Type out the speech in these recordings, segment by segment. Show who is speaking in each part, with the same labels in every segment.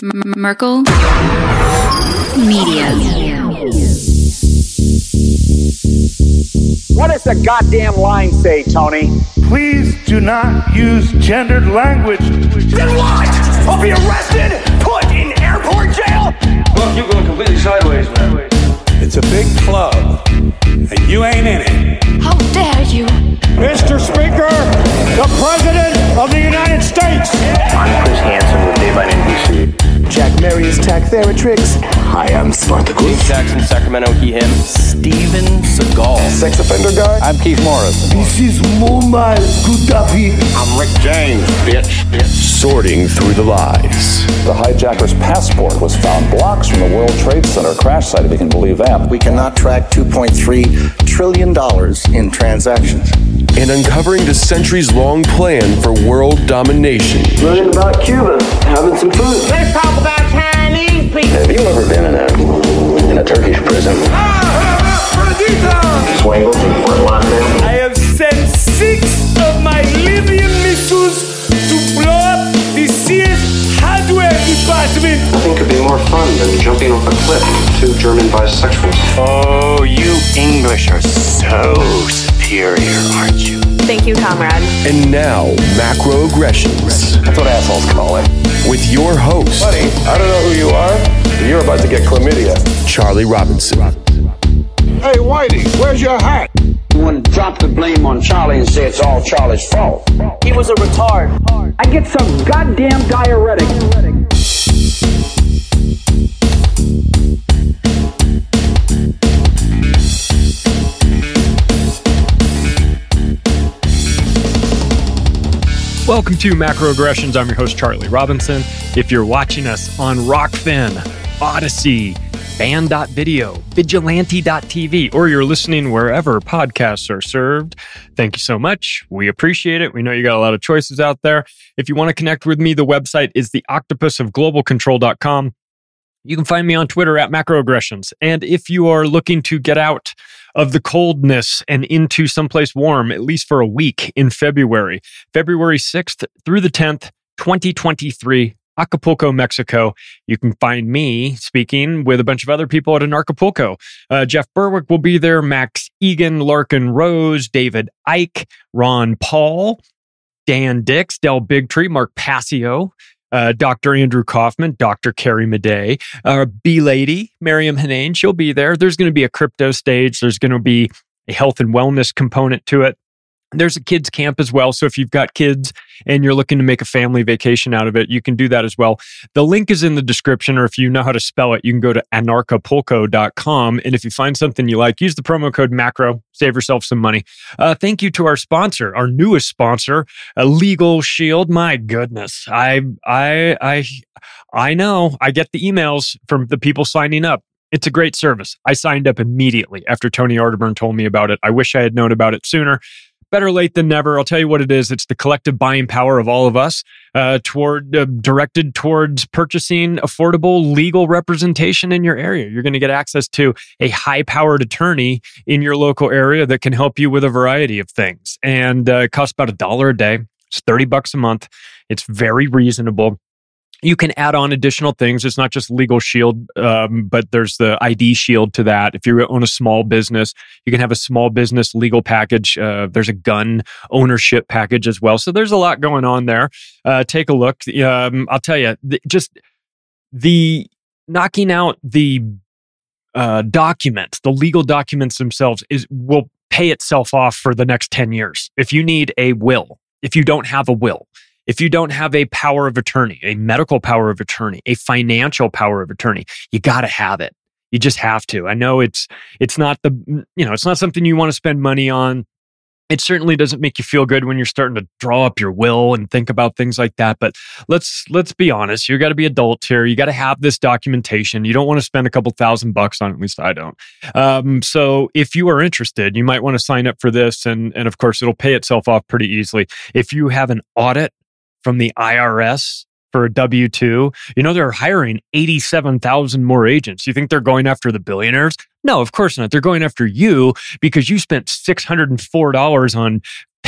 Speaker 1: Merkel Media.
Speaker 2: What does the goddamn line say, Tony?
Speaker 3: Please do not use gendered language.
Speaker 4: Then what? I'll be arrested, put in airport jail?
Speaker 5: Look, you're going completely sideways, man.
Speaker 3: It's a big club, and you ain't in it.
Speaker 1: How dare you?
Speaker 6: Mr. Speaker, the President of the United States.
Speaker 5: I'm Chris Hansen with Dave on NBC.
Speaker 7: Jack Marius Tactheratrix.
Speaker 8: Hi, I'm Spartacus.
Speaker 5: Dave Jackson, Sacramento, he, him. Steven Seagal.
Speaker 8: Sex offender guy.
Speaker 9: I'm Keith Morris.
Speaker 7: This is Muammar Gaddafi.
Speaker 8: I'm Rick James, bitch.
Speaker 10: Sorting through the lies.
Speaker 11: The hijacker's passport was found blocks from the World Trade Center crash site, if you can believe that.
Speaker 8: We cannot track $2.3 trillion in transactions.
Speaker 10: And uncovering the centuries-long plan for world domination.
Speaker 8: Learning about Cuba, having some food.
Speaker 6: Let's talk about Chinese people.
Speaker 8: Have you ever been in a Turkish prison? Swangles and Fort Lauderdale?
Speaker 6: I have sent 6 of my Libyan missiles to blow up the Sears hardware department.
Speaker 12: Nothing could be more fun than jumping off a cliff with 2 German bisexuals.
Speaker 13: Oh, you English are so superior, aren't you?
Speaker 14: Thank you, comrade.
Speaker 10: And now, macroaggressions.
Speaker 11: That's what assholes call it.
Speaker 10: With your host,
Speaker 8: Buddy, I don't know who you are, but you're about to get chlamydia.
Speaker 10: Charlie Robinson.
Speaker 8: Hey, Whitey, where's your hat?
Speaker 2: You want to drop the blame on Charlie and say it's all Charlie's fault.
Speaker 6: He was a retard.
Speaker 2: I get some goddamn diuretic.
Speaker 15: Welcome to Macroaggressions. I'm your host, Charlie Robinson. If you're watching us on Rockfin, Odyssey, Band.video, Vigilante.tv, or you're listening wherever podcasts are served, thank you so much. We appreciate it. We know you got a lot of choices out there. If you want to connect with me, the website is theoctopusofglobalcontrol.com. You can find me on Twitter at Macroaggressions. And if you are looking to get out of the coldness and into someplace warm, at least for a week in February 6th through the 10th, 2023, Acapulco, Mexico. You can find me speaking with a bunch of other people at Acapulco. Jeff Berwick will be there, Max Egan, Larkin Rose, David Icke, Ron Paul, Dan Dix, Del Bigtree, Mark Passio, Dr. Andrew Kaufman, Dr. Carrie Madej, B-Lady, Miriam Hanane, she'll be there. There's going to be a crypto stage. There's going to be a health and wellness component to it. There's a kids camp as well. So if you've got kids and you're looking to make a family vacation out of it, you can do that as well. The link is in the description, or if you know how to spell it, you can go to anarchapulco.com. And if you find something you like, use the promo code MACRO, save yourself some money. Thank you to our sponsor, our newest sponsor, Legal Shield. My goodness. I know I get the emails from the people signing up. It's a great service. I signed up immediately after Tony Arterburn told me about it. I wish I had known about it sooner. Better late than never. I'll tell you what it is. It's the collective buying power of all of us directed towards purchasing affordable legal representation in your area. You're going to get access to a high-powered attorney in your local area that can help you with a variety of things. And it costs about $1 a day. It's $30 a month. It's very reasonable. You can add on additional things. It's not just Legal Shield, but there's the ID Shield to that. If you own a small business, you can have a small business legal package. There's a gun ownership package as well. So there's a lot going on there. Take a look. I'll tell you, just the knocking out the documents, the legal documents themselves will pay itself off for the next 10 years. If you need a will, if you don't have a will, if you don't have a power of attorney, a medical power of attorney, a financial power of attorney, you got to have it. You just have to. I know it's not it's not something you want to spend money on. It certainly doesn't make you feel good when you're starting to draw up your will and think about things like that. But let's be honest. You got to be adults here. You got to have this documentation. You don't want to spend a couple $1,000 on it. At least I don't. So if you are interested, you might want to sign up for this. And of course, it'll pay itself off pretty easily. If you have an audit from the IRS for a W-2, they're hiring 87,000 more agents. You think they're going after the billionaires? No, of course not. They're going after you because you spent $604 on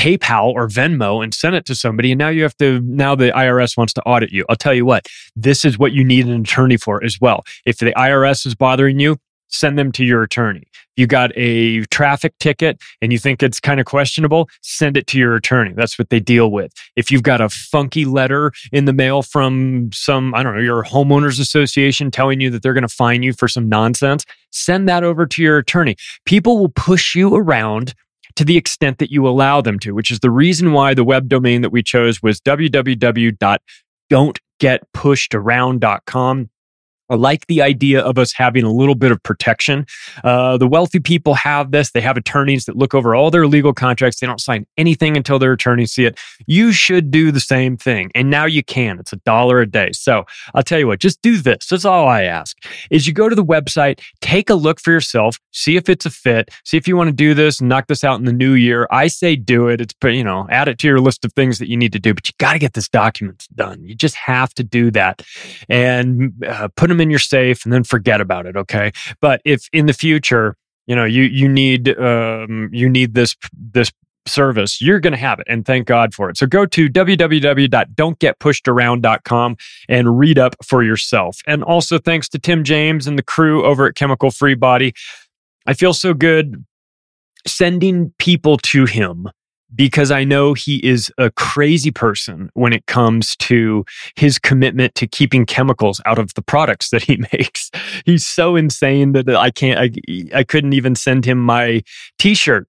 Speaker 15: PayPal or Venmo and sent it to somebody, and now the IRS wants to audit you. I'll tell you what, this is what you need an attorney for as well. If the IRS is bothering you, send them to your attorney. You got a traffic ticket and you think it's kind of questionable, send it to your attorney. That's what they deal with. If you've got a funky letter in the mail from your homeowners association telling you that they're going to fine you for some nonsense, send that over to your attorney. People will push you around to the extent that you allow them to, which is the reason why the web domain that we chose was www.don'tgetpushedaround.com. I like the idea of us having a little bit of protection. The wealthy people have this. They have attorneys that look over all their legal contracts. They don't sign anything until their attorneys see it. You should do the same thing. And now you can. It's $1 a day. So I'll tell you what, just do this. That's all I ask is you go to the website, take a look for yourself, see if it's a fit, see if you want to do this and knock this out in the new year. I say do it. It's, add it to your list of things that you need to do, but you got to get this document done. You just have to do that and put them in your safe and then forget about it. Okay. But if in the future, you need this service, you're going to have it, and thank God for it. So go to www.don'tgetpushedaround.com and read up for yourself. And also thanks to Tim James and the crew over at Chemical Free Body. I feel so good sending people to him because I know he is a crazy person when it comes to his commitment to keeping chemicals out of the products that he makes. He's so insane that I couldn't even send him my t-shirt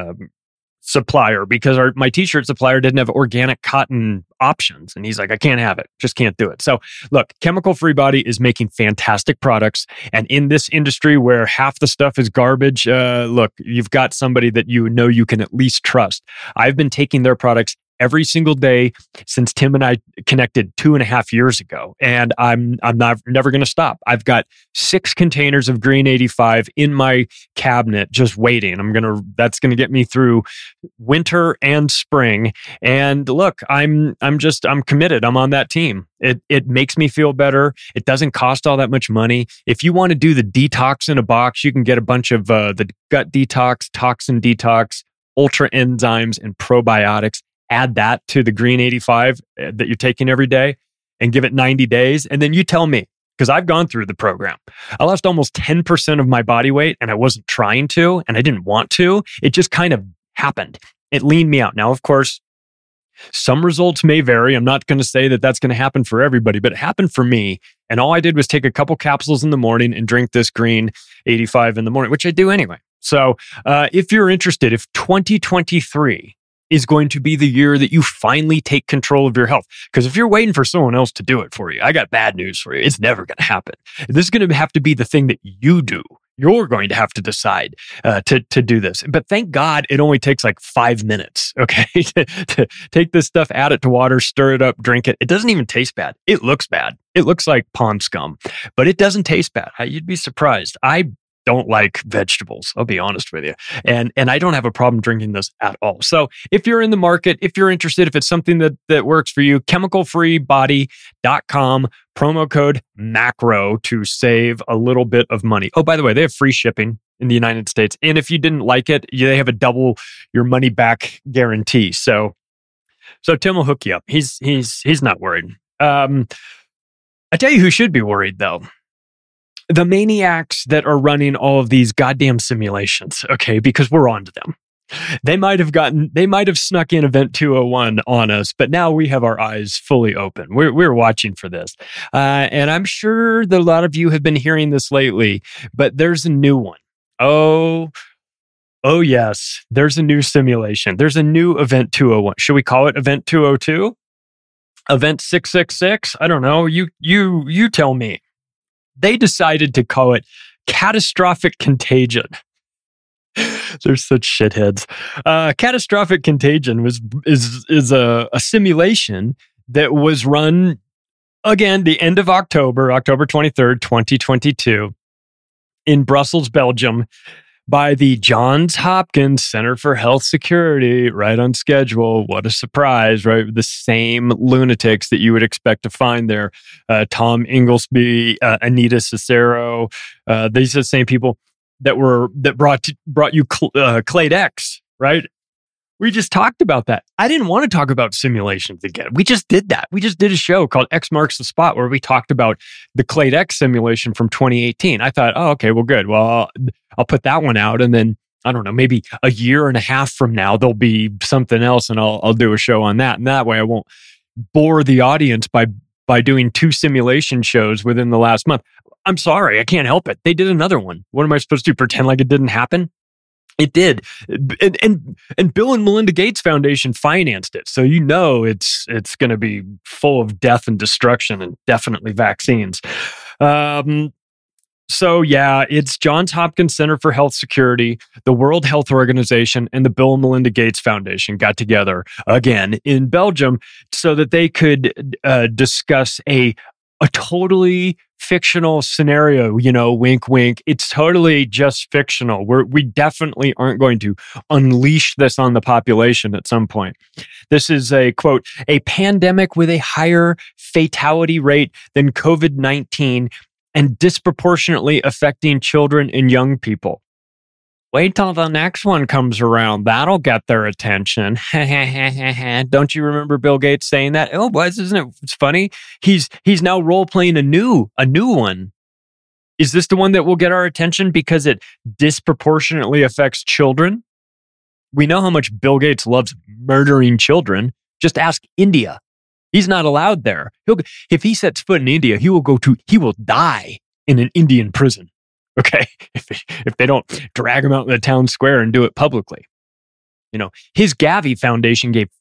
Speaker 15: supplier because my t-shirt supplier didn't have organic cotton options. And he's like, I can't have it. Just can't do it. So look, Chemical Free Body is making fantastic products. And in this industry where half the stuff is garbage, look, you've got somebody that you can at least trust. I've been taking their products every single day since Tim and I connected 2.5 years ago. And I'm never going to stop. I've got 6 containers of Green 85 in my cabinet just waiting. That's going to get me through winter and spring. And look, I'm committed. I'm on that team. It makes me feel better. It doesn't cost all that much money. If you want to do the detox in a box, you can get a bunch of the gut detox, toxin detox, ultra enzymes, and probiotics. Add that to the Green 85 that you're taking every day and give it 90 days. And then you tell me, because I've gone through the program. I lost almost 10% of my body weight and I wasn't trying to and I didn't want to. It just kind of happened. It leaned me out. Now, of course, some results may vary. I'm not going to say that that's going to happen for everybody, but it happened for me. And all I did was take a couple capsules in the morning and drink this Green 85 in the morning, which I do anyway. So if you're interested, if 2023 is going to be the year that you finally take control of your health. Because if you're waiting for someone else to do it for you, I got bad news for you. It's never going to happen. This is going to have to be the thing that you do. You're going to have to decide to do this. But thank God it only takes like 5 minutes, okay? to take this stuff, add it to water, stir it up, drink it. It doesn't even taste bad. It looks bad. It looks like pond scum, but it doesn't taste bad. You'd be surprised. I don't like vegetables, I'll be honest with you. And I don't have a problem drinking this at all. So if you're in the market, if you're interested, if it's something that works for you, chemicalfreebody.com, promo code MACRO to save a little bit of money. Oh, by the way, they have free shipping in the United States. And if you didn't like it, they have a double your money back guarantee. So Tim will hook you up. He's not worried. I tell you who should be worried though. The maniacs that are running all of these goddamn simulations, okay, because we're on to them. They might have snuck in Event 201 on us, but now we have our eyes fully open. We're watching for this. And I'm sure that a lot of you have been hearing this lately, but there's a new one. Oh yes, there's a new simulation. There's a new Event 201. Should we call it Event 202? Event 666? I don't know. You tell me. They decided to call it catastrophic contagion. They're such shitheads. Catastrophic contagion is a simulation that was run again the end of October 23rd, 2022, in Brussels, Belgium, by the Johns Hopkins Center for Health Security, right on schedule. What a surprise, right? The same lunatics that you would expect to find there. Tom Inglesby, Anita Cicero. These are the same people that brought you Clade X, right? We just talked about that. I didn't want to talk about simulations again. We just did that. We just did a show called X Marks the Spot where we talked about the Clade X simulation from 2018. I thought, oh, okay, well, good. Well, I'll put that one out. And then, I don't know, maybe a year and a half from now, there'll be something else and I'll do a show on that. And that way I won't bore the audience by doing 2 simulation shows within the last month. I'm sorry, I can't help it. They did another one. What am I supposed to do? Pretend like it didn't happen? It did. And Bill and Melinda Gates Foundation financed it. So you know it's going to be full of death and destruction and definitely vaccines. So yeah, it's Johns Hopkins Center for Health Security, the World Health Organization, and the Bill and Melinda Gates Foundation got together again in Belgium so that they could discuss a totally fictional scenario, wink, wink. It's totally just fictional. We definitely aren't going to unleash this on the population at some point. This is a, quote, a pandemic with a higher fatality rate than COVID-19 and disproportionately affecting children and young people. Wait till the next one comes around. That'll get their attention. Don't you remember Bill Gates saying that? Oh, boy, isn't it? It's funny. He's now role playing a new one. Is this the one that will get our attention because it disproportionately affects children? We know how much Bill Gates loves murdering children. Just ask India. He's not allowed there. If he sets foot in India, he will die in an Indian prison. Okay, if they don't drag him out in the town square and do it publicly. His Gavi Foundation gave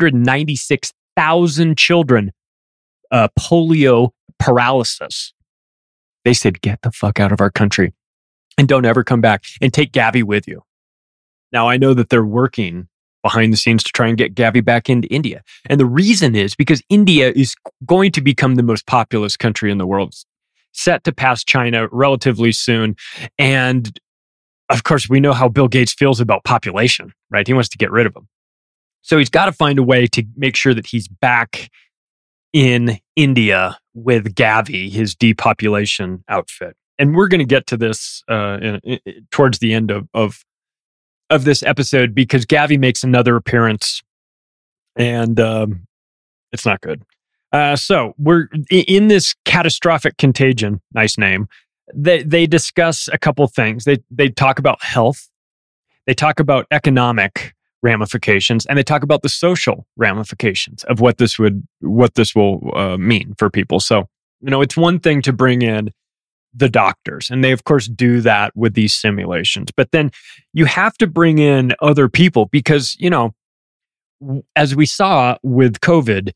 Speaker 15: 496,000 children polio paralysis. They said, get the fuck out of our country and don't ever come back and take Gavi with you. Now, I know that they're working behind the scenes to try and get Gavi back into India. And the reason is because India is going to become the most populous country in the world, set to pass China relatively soon. And of course, we know how Bill Gates feels about population, right? He wants to get rid of them. So he's got to find a way to make sure that he's back in India with Gavi, his depopulation outfit. And we're going to get to this towards the end of this episode because Gavi makes another appearance and it's not good. So we're in this catastrophic contagion, nice name. They discuss a couple things. They talk about health, they talk about economic ramifications, and they talk about the social ramifications of what this will mean for people. So, it's one thing to bring in the doctors, and they of course do that with these simulations. But then you have to bring in other people because, as we saw with COVID,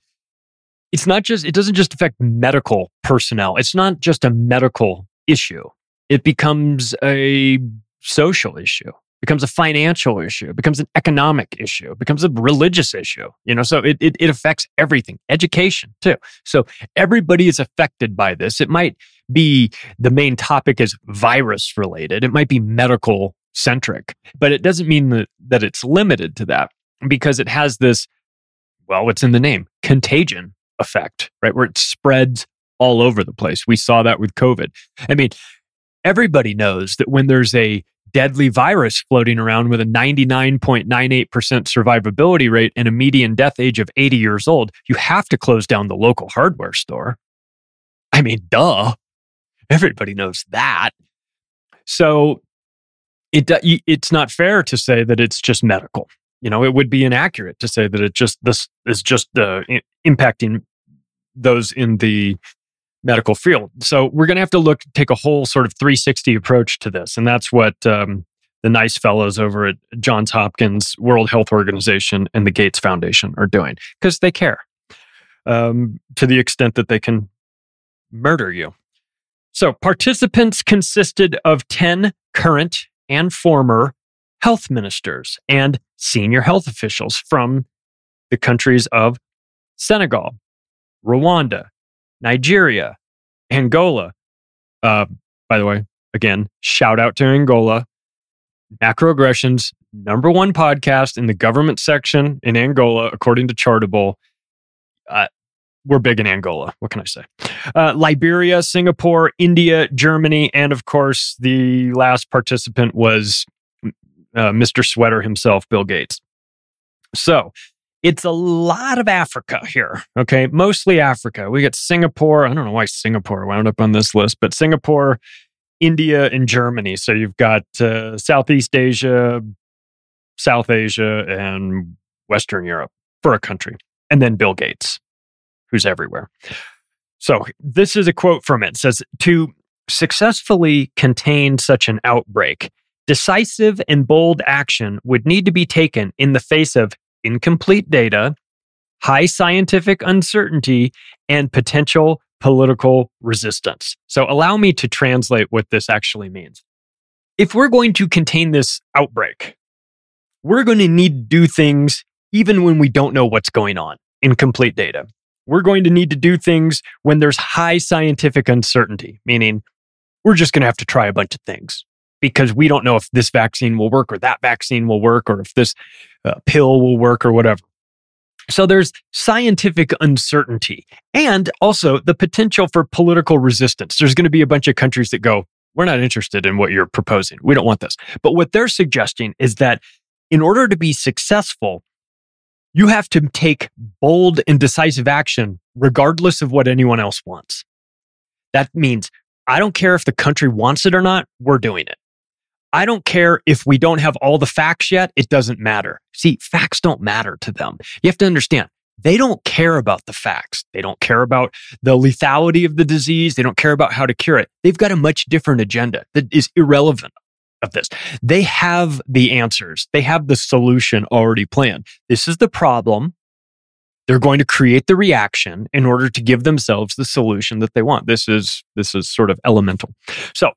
Speaker 15: it doesn't just affect medical personnel. It's not just a medical issue. It becomes a social issue, becomes a financial issue, becomes an economic issue, becomes a religious issue. So it affects everything, education too. So everybody is affected by this. It might be the main topic is virus related. It might be medical centric, but it doesn't mean that it's limited to that because it has this, well, what's in the name? Contagion effect, right? Where it spreads all over the place. We saw that with COVID. I mean, everybody knows that when there's a deadly virus floating around with a 99.98% survivability rate and a median death age of 80 years old, you have to close down the local hardware store. I mean, duh. Everybody knows that. So it's not fair to say that it's just medical. It would be inaccurate to say that this is just impacting those in the medical field. So we're going to have to take a whole sort of 360 approach to this. And that's what the nice fellows over at Johns Hopkins, World Health Organization, and the Gates Foundation are doing because they care to the extent that they can murder you. So participants consisted of 10 current and former health ministers and senior health officials from the countries of Senegal, Rwanda, Nigeria, Angola. By the way, again, shout out to Angola. Macroaggressions, #1 podcast in the government section in Angola, according to Chartable. We're big in Angola. What can I say? Liberia, Singapore, India, Germany, and of course, the last participant was Mr. Sweater himself, Bill Gates. So it's a lot of Africa here, okay? Mostly Africa. We got Singapore. I don't know why Singapore wound up on this list, but Singapore, India, and Germany. So you've got Southeast Asia, South Asia, and Western Europe for a country. And then Bill Gates, who's everywhere. So this is a quote from it. It says, to successfully contain such an outbreak, decisive and bold action would need to be taken in the face of incomplete data, high scientific uncertainty, and potential political resistance. So allow me to translate what this actually means. If we're going to contain this outbreak, we're going to need to do things even when we don't know what's going on, incomplete data. We're going to need to do things when there's high scientific uncertainty, meaning we're just going to have to try a bunch of things because we don't know if this vaccine will work or that vaccine will work or if this pill will work or whatever. So there's scientific uncertainty and also the potential for political resistance. There's going to be a bunch of countries that go, we're not interested in what you're proposing. We don't want this. But what they're suggesting is that in order to be successful, you have to take bold and decisive action regardless of what anyone else wants. That means I don't care if the country wants it or not, we're doing it. I don't care if we don't have all the facts yet, it doesn't matter. See, facts don't matter to them. You have to understand, they don't care about the facts. They don't care about the lethality of the disease. They don't care about how to cure it. They've got a much different agenda that is irrelevant of this. They have the answers. They have the solution already planned. This is the problem. They're going to create the reaction in order to give themselves the solution that they want. This is sort of elemental. So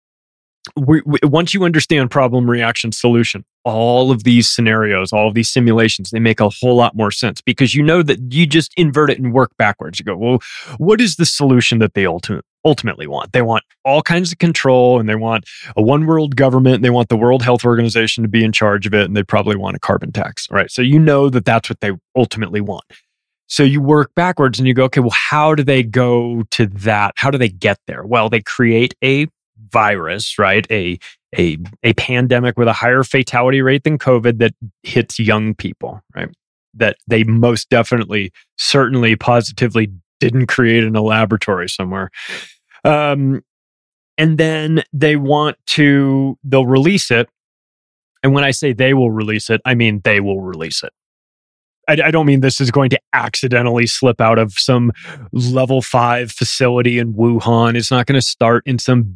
Speaker 15: once you understand problem, reaction, solution, all of these scenarios, all of these simulations, they make a whole lot more sense because you know that you just invert it and work backwards. You go, well, what is the solution that they ultimately want? They want all kinds of control and they want a one world government. And they want the World Health Organization to be in charge of it. And they probably want a carbon tax, right? So you know that that's what they ultimately want. So you work backwards and you go, okay, well, how do they go to that? How do they get there? Well, they create a virus, right? A pandemic with a higher fatality rate than COVID that hits young people, right? That they most definitely, certainly, positively didn't create in a laboratory somewhere. And then they'll release it. And when I say they will release it, I mean they will release it. I don't mean this is going to accidentally slip out of some level 5 facility in Wuhan. It's not going to start in some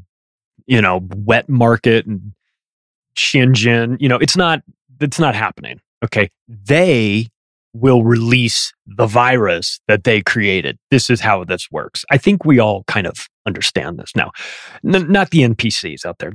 Speaker 15: wet market in Shenzhen. It's not happening. Okay. They will release the virus that they created. This is how this works. I think we all kind of understand this now. Not the NPCs out there.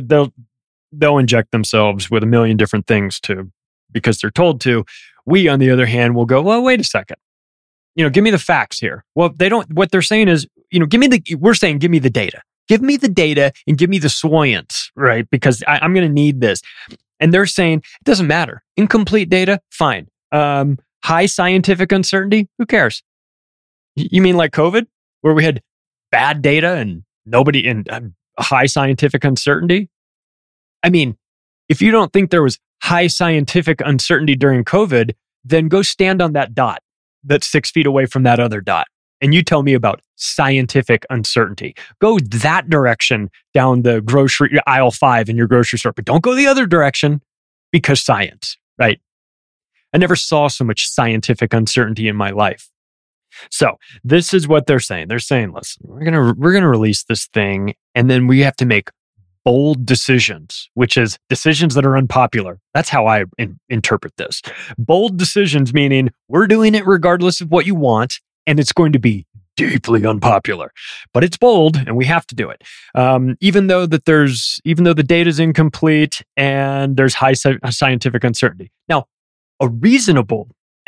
Speaker 15: They'll inject themselves with a million different things because they're told to. We, on the other hand, will go, well, wait a second. Give me the facts here. Well, they don't, what they're saying is, we're saying, give me the data. Give me the data and give me the science, right? Because I'm going to need this. And they're saying, it doesn't matter. Incomplete data, fine. High scientific uncertainty, who cares? You mean like COVID, where we had bad data and nobody in high scientific uncertainty? I mean, if you don't think there was high scientific uncertainty during COVID, then go stand on that dot that's 6 feet away from that other dot. And you tell me about scientific uncertainty. Go that direction down the grocery aisle 5 in your grocery store, but don't go the other direction because science, right? I never saw so much scientific uncertainty in my life. So this is what they're saying. They're saying, listen, we're gonna release this thing, and then we have to make bold decisions, which is decisions that are unpopular. That's how I interpret this. Bold decisions meaning we're doing it regardless of what you want, and it's going to be deeply unpopular, but it's bold and we have to do it. Even though the data is incomplete and there's high scientific uncertainty. Now, a reasonable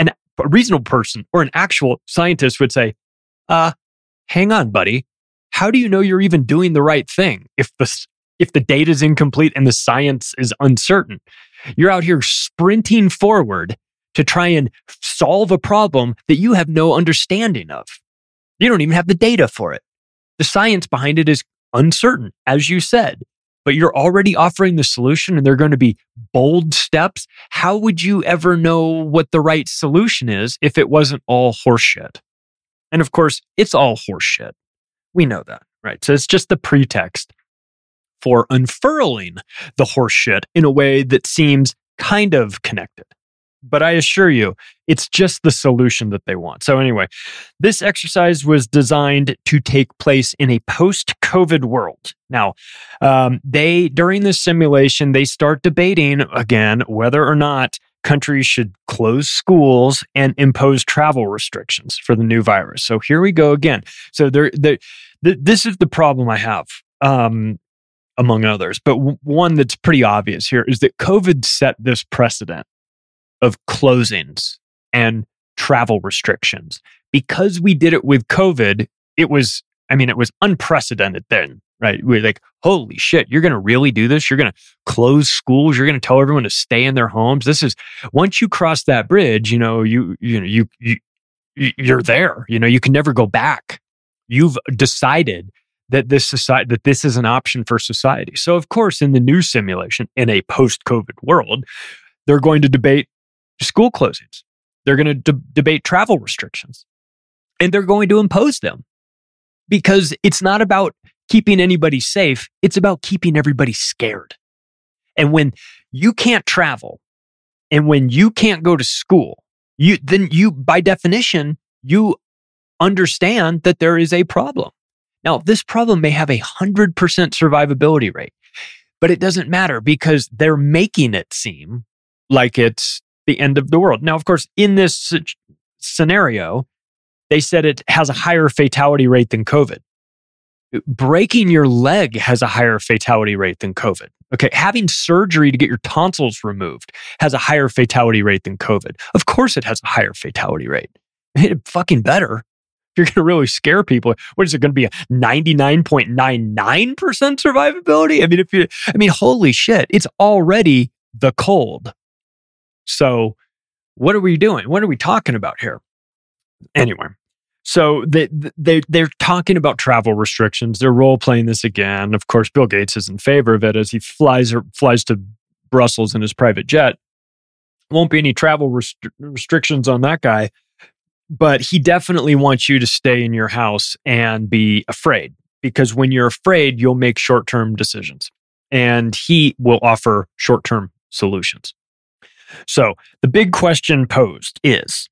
Speaker 15: person or an actual scientist would say, hang on, buddy. How do you know you're even doing the right thing if the data is incomplete and the science is uncertain? You're out here sprinting forward to try and solve a problem that you have no understanding of. You don't even have the data for it. The science behind it is uncertain, as you said. but you're already offering the solution and they're going to be bold steps. How would you ever know what the right solution is if it wasn't all horseshit? And of course, it's all horseshit. We know that, right? So it's just the pretext for unfurling the horseshit in a way that seems kind of connected. But I assure you, it's just the solution that they want. So anyway, this exercise was designed to take place in a post-COVID world. Now, during this simulation, they start debating again whether or not countries should close schools and impose travel restrictions for the new virus. So here we go again. So this is the problem I have, among others. But one that's pretty obvious here is that COVID set this precedent of closings and travel restrictions. Because we did it with COVID, it was unprecedented then, right? We're like, holy shit, you're going to really do this? You're going to close schools? You're going to tell everyone to stay in their homes? This is, once you cross that bridge, you're there. You can never go back. You've decided that this is an option for society. So of course, in the new simulation, in a post-COVID world, they're going to debate school closings. They're going to debate travel restrictions, and they're going to impose them, because it's not about keeping anybody safe. It's about keeping everybody scared. And when you can't travel and when you can't go to school, then by definition, you understand that there is a problem. Now, this problem may have 100% survivability rate, but it doesn't matter because they're making it seem like it's the end of the world. Now, of course, in this scenario, they said it has a higher fatality rate than COVID. Breaking your leg has a higher fatality rate than COVID. Okay, having surgery to get your tonsils removed has a higher fatality rate than COVID. Of course, it has a higher fatality rate. It fucking better. If you're going to really scare people, what is it going to be? A 99.99% survivability? Holy shit! It's already the cold. So what are we doing? What are we talking about here? Anyway, so they're talking about travel restrictions. They're role-playing this again. Of course, Bill Gates is in favor of it as he flies to Brussels in his private jet. Won't be any travel restrictions on that guy, but he definitely wants you to stay in your house and be afraid, because when you're afraid, you'll make short-term decisions, and he will offer short-term solutions. So the big question posed is,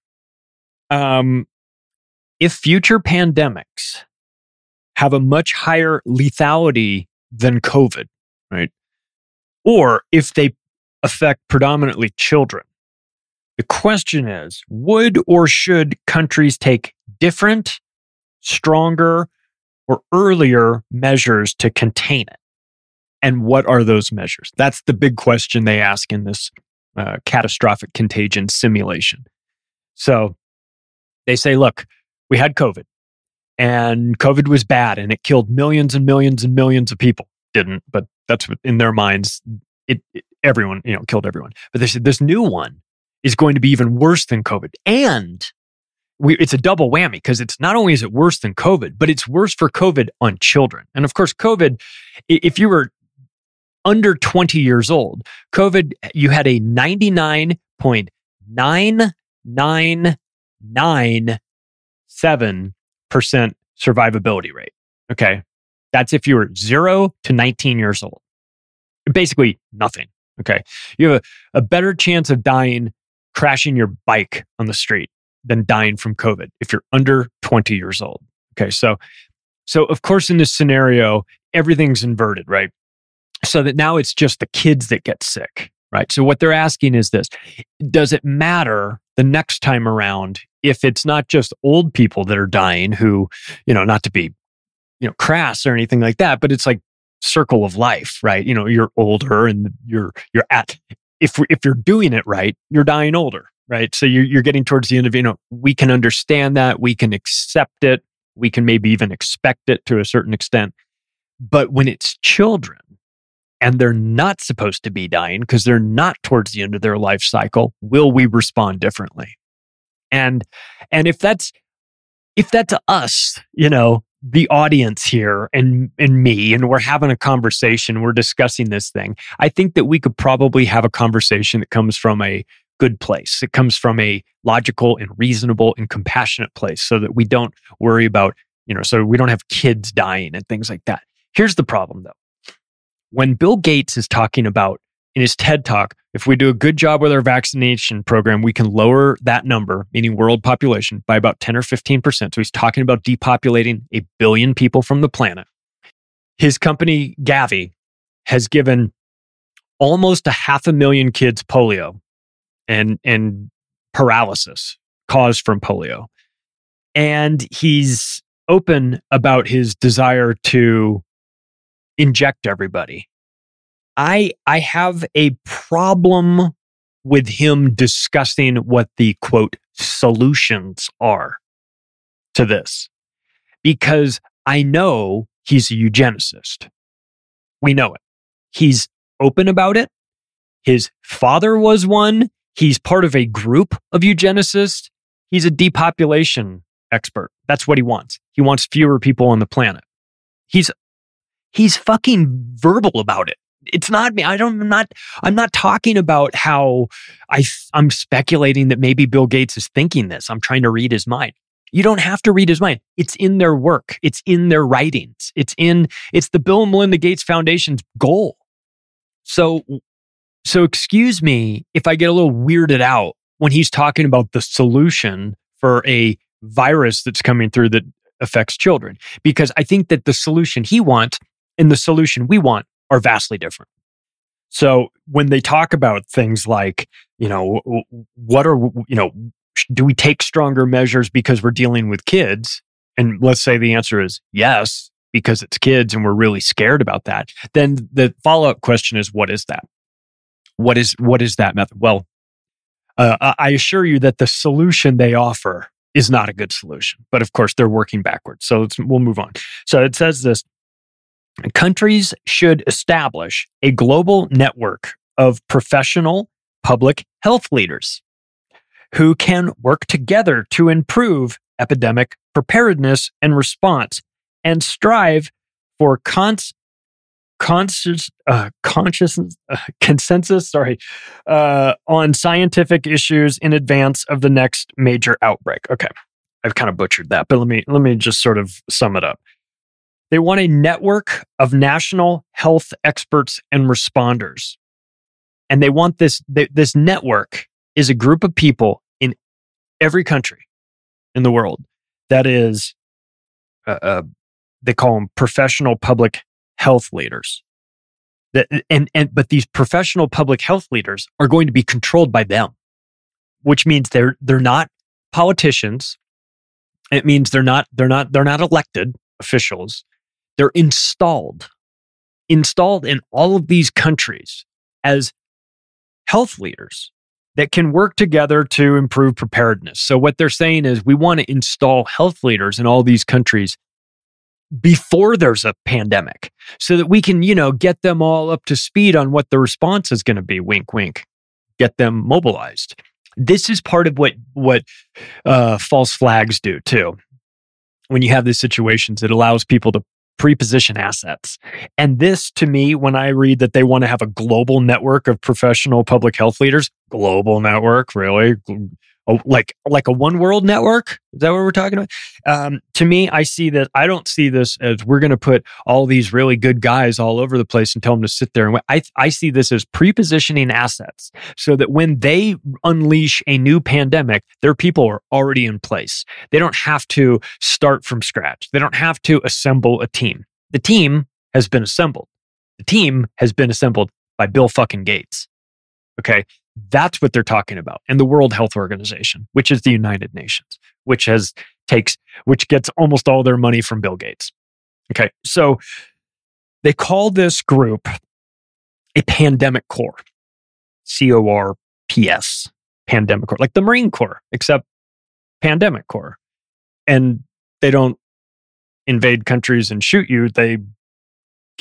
Speaker 15: if future pandemics have a much higher lethality than COVID, right? Or if they affect predominantly children, the question is, would or should countries take different, stronger, or earlier measures to contain it? And what are those measures? That's the big question they ask in this catastrophic contagion simulation. So they say, look, we had COVID, and COVID was bad, and it killed millions and millions and millions of people. Didn't, but that's what in their minds, everyone, killed everyone. But they said this new one is going to be even worse than COVID. And it's a double whammy, because it's not only is it worse than COVID, but it's worse for COVID on children. And of course, COVID, if you were under 20 years old, COVID, you had a 99.9997% survivability rate. Okay. That's if you were 0 to 19 years old. Basically nothing. Okay. You have a better chance of dying crashing your bike on the street than dying from COVID if you're under 20 years old. Okay. So of course, in this scenario, everything's inverted, right? So that now it's just the kids that get sick, right? So what they're asking is this: does it matter the next time around if it's not just old people that are dying who, not to be, crass or anything like that, but it's like circle of life, right? You're older and you're at, if you're doing it right, you're dying older, right? So you're getting towards the end of, we can understand that, we can accept it, we can maybe even expect it to a certain extent. But when it's children, and they're not supposed to be dying because they're not towards the end of their life cycle, will we respond differently? And if that's us, the audience here and me, and we're having a conversation, we're discussing this thing, I think that we could probably have a conversation that comes from a good place. It comes from a logical and reasonable and compassionate place so that we don't worry about, so we don't have kids dying and things like that. Here's the problem though. When Bill Gates is talking about in his TED Talk, if we do a good job with our vaccination program, we can lower that number, meaning world population, by about 10 or 15%. So he's talking about depopulating 1 billion people from the planet. His company, Gavi, has given almost 500,000 kids polio and paralysis caused from polio. And he's open about his desire to inject everybody. I have a problem with him discussing what the, quote, solutions are to this, because I know he's a eugenicist. We know it. He's open about it. His father was one. He's part of a group of eugenicists. He's a depopulation expert. That's what he wants. He wants fewer people on the planet. He's fucking verbal about it. It's not me. I'm not talking about how I'm speculating that maybe Bill Gates is thinking this. I'm trying to read his mind. You don't have to read his mind. It's in their work. It's in their writings. It's the Bill and Melinda Gates Foundation's goal. So excuse me if I get a little weirded out when he's talking about the solution for a virus that's coming through that affects children, because I think that the solution he wants and the solution we want are vastly different. So when they talk about things like, do we take stronger measures because we're dealing with kids? And let's say the answer is yes, because it's kids and we're really scared about that. Then the follow-up question is, what is that? What is that method? Well, I assure you that the solution they offer is not a good solution. But of course, they're working backwards. So we'll move on. So it says this: countries should establish a global network of professional public health leaders who can work together to improve epidemic preparedness and response and strive for consensus on scientific issues in advance of the next major outbreak. Okay, I've kind of butchered that, but let me just sort of sum it up. They want a network of national health experts and responders. And they want this network is a group of people in every country in the world that is, they call them professional public health leaders. But these professional public health leaders are going to be controlled by them, which means they're not politicians. It means they're not elected officials. They're installed in all of these countries as health leaders that can work together to improve preparedness. So what they're saying is we want to install health leaders in all these countries before there's a pandemic so that we can, get them all up to speed on what the response is going to be. Wink, wink. Get them mobilized. This is part of what false flags do too. When you have these situations, it allows people to pre-position assets. And this, to me, when I read that they want to have a global network of professional public health leaders, global network, really? Like a one world network? Is that what we're talking about? To me, I don't see this as we're going to put all these really good guys all over the place and tell them to sit there. And I see this as pre-positioning assets so that when they unleash a new pandemic, their people are already in place. They don't have to start from scratch. They don't have to assemble a team. The team has been assembled. The team has been assembled by Bill fucking Gates. Okay. That's what they're talking about. And the World Health Organization, which is the United Nations, which gets almost all their money from Bill Gates. Okay. So they call this group a pandemic corps, CORPS, pandemic corps, like the Marine Corps, except pandemic corps. And they don't invade countries and shoot you. They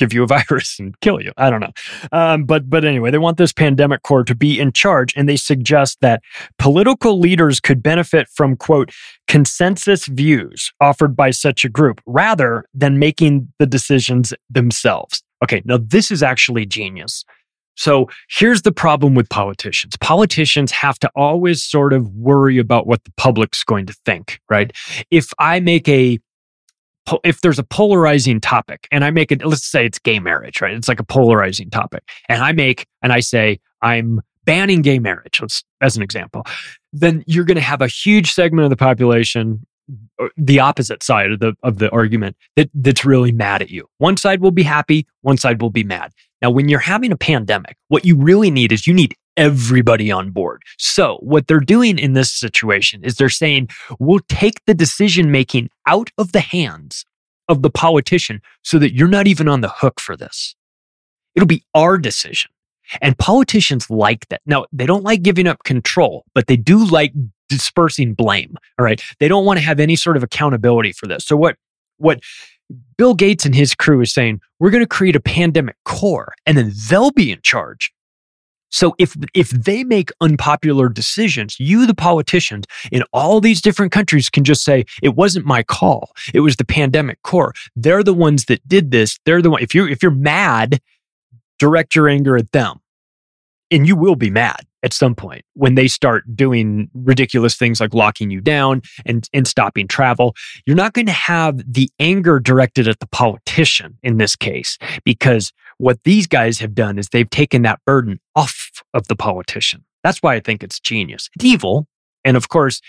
Speaker 15: give you a virus and kill you. I don't know. But anyway, they want this pandemic corps to be in charge, and they suggest that political leaders could benefit from, quote, consensus views offered by such a group rather than making the decisions themselves. Okay, now this is actually genius. So here's the problem with politicians. Politicians have to always sort of worry about what the public's going to think, right? If there's a polarizing topic and I make it, let's say it's gay marriage, right? It's like a polarizing topic. And I say, I'm banning gay marriage, as an example. Then you're going to have a huge segment of the population, the opposite side of the argument, that's really mad at you. One side will be happy, one side will be mad. Now, when you're having a pandemic, what you really need is you need everybody on board. So what they're doing in this situation is they're saying, we'll take the decision-making out of the hands of the politician so that you're not even on the hook for this. It'll be our decision. And politicians like that. Now, they don't like giving up control, but they do like dispersing blame. All right. They don't want to have any sort of accountability for this. So what Bill Gates and his crew is saying, we're going to create a pandemic corps and then they'll be in charge. So if they make unpopular decisions, you, the politicians in all these different countries, can just say, it wasn't my call. It was the pandemic corps. They're the ones that did this. They're the one. If you're mad, direct your anger at them. And you will be mad at some point when they start doing ridiculous things like locking you down and stopping travel. You're not going to have the anger directed at the politician in this case, because what these guys have done is they've taken that burden off of the politician. That's why I think it's genius. It's evil. And of course,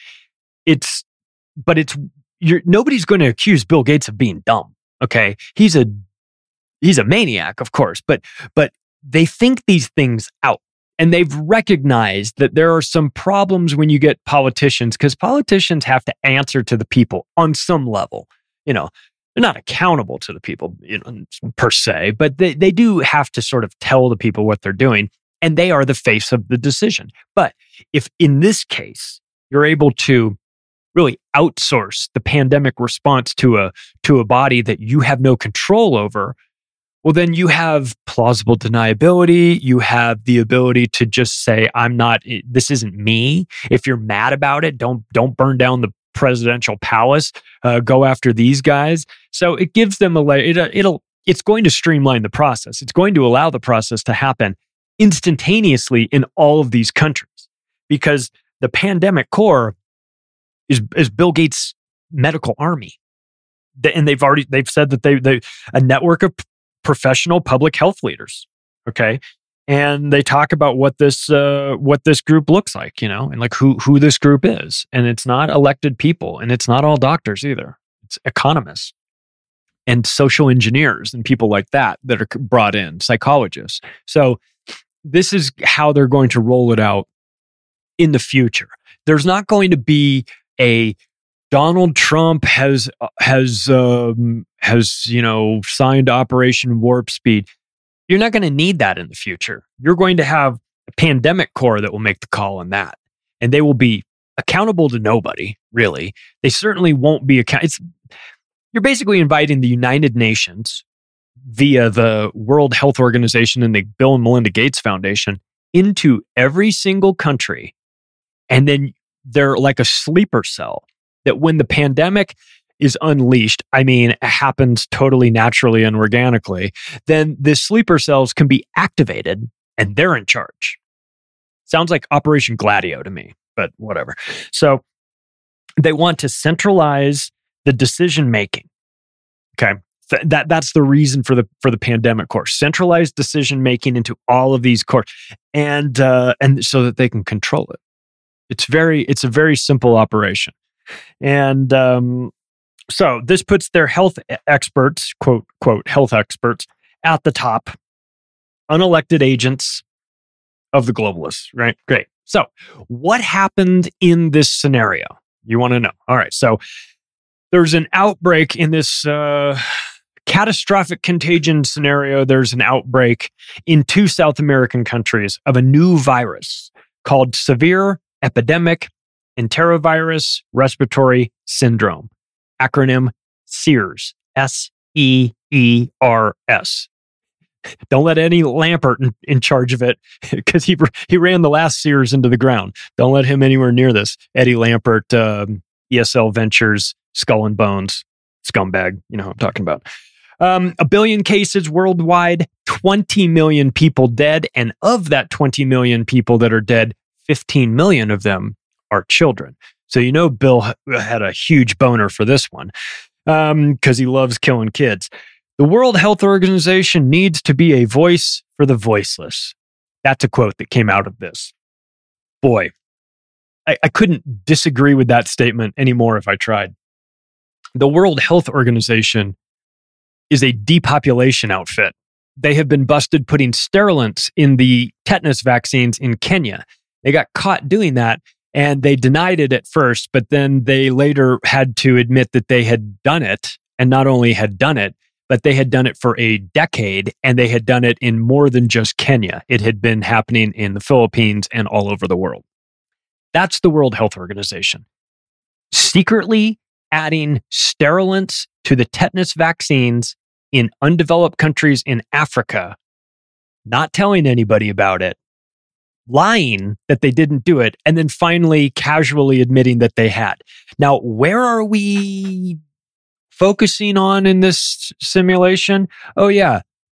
Speaker 15: nobody's going to accuse Bill Gates of being dumb. Okay. He's a maniac, of course, but they think these things out. And they've recognized that there are some problems when you get politicians, because politicians have to answer to the people on some level. You know, they're not accountable to the people, per se, but they do have to sort of tell the people what they're doing, and they are the face of the decision. But if in this case, you're able to really outsource the pandemic response to a body that you have no control over, well, then you have plausible deniability. You have the ability to just say, this isn't me. If you're mad about it, don't burn down the presidential palace. Go after these guys. So it gives them it's going to streamline the process. It's going to allow the process to happen instantaneously in all of these countries, because the pandemic corps is Bill Gates' medical army. And they've said that they a network of professional public health leaders. Okay. And they talk about what this group looks like, and like who this group is. And it's not elected people, and it's not all doctors either. It's economists and social engineers and people like that are brought in, psychologists. So this is how they're going to roll it out in the future. There's not going to be a Donald Trump has signed Operation Warp Speed. You're not going to need that in the future. You're going to have a pandemic corps that will make the call on that, and they will be accountable to nobody, really. They certainly won't be you're basically inviting the United Nations via the World Health Organization and the Bill and Melinda Gates Foundation into every single country, and then they're like a sleeper cell. That when the pandemic is unleashed, it happens totally naturally and organically, then the sleeper cells can be activated and they're in charge. Sounds like Operation Gladio to me, but whatever. So they want to centralize the decision-making. Okay. That's the reason for the pandemic corps. Centralize decision-making into all of these corps and so that they can control it. It's a very simple operation. And so this puts their health experts, quote, health experts, at the top, unelected agents of the globalists, right? Great. So what happened in this scenario? You want to know. All right. So there's an outbreak in this catastrophic contagion scenario. There's an outbreak in 2 South American countries of a new virus called severe epidemic enterovirus respiratory syndrome, acronym SEERS, SEERS. Don't let Eddie Lampert in charge of it, because he ran the last Sears into the ground. Don't let him anywhere near this. Eddie Lampert, ESL Ventures, Skull and Bones, scumbag. You know who I'm talking about. 1 billion cases worldwide, 20 million people dead. And of that 20 million people that are dead, 15 million of them are children. So you know Bill had a huge boner for this one because he loves killing kids. The World Health Organization needs to be a voice for the voiceless. That's a quote that came out of this. Boy, I couldn't disagree with that statement anymore if I tried. The World Health Organization is a depopulation outfit. They have been busted putting sterilants in the tetanus vaccines in Kenya. They got caught doing that, and they denied it at first, but then they later had to admit that they had done it, and not only had done it, but they had done it for a decade, and they had done it in more than just Kenya. It had been happening in the Philippines and all over the world. That's the World Health Organization. Secretly adding sterilants to the tetanus vaccines in undeveloped countries in Africa, not telling anybody about it, lying that they didn't do it, and then finally casually admitting that they had. Now, where are we focusing on in this simulation? Oh, yeah.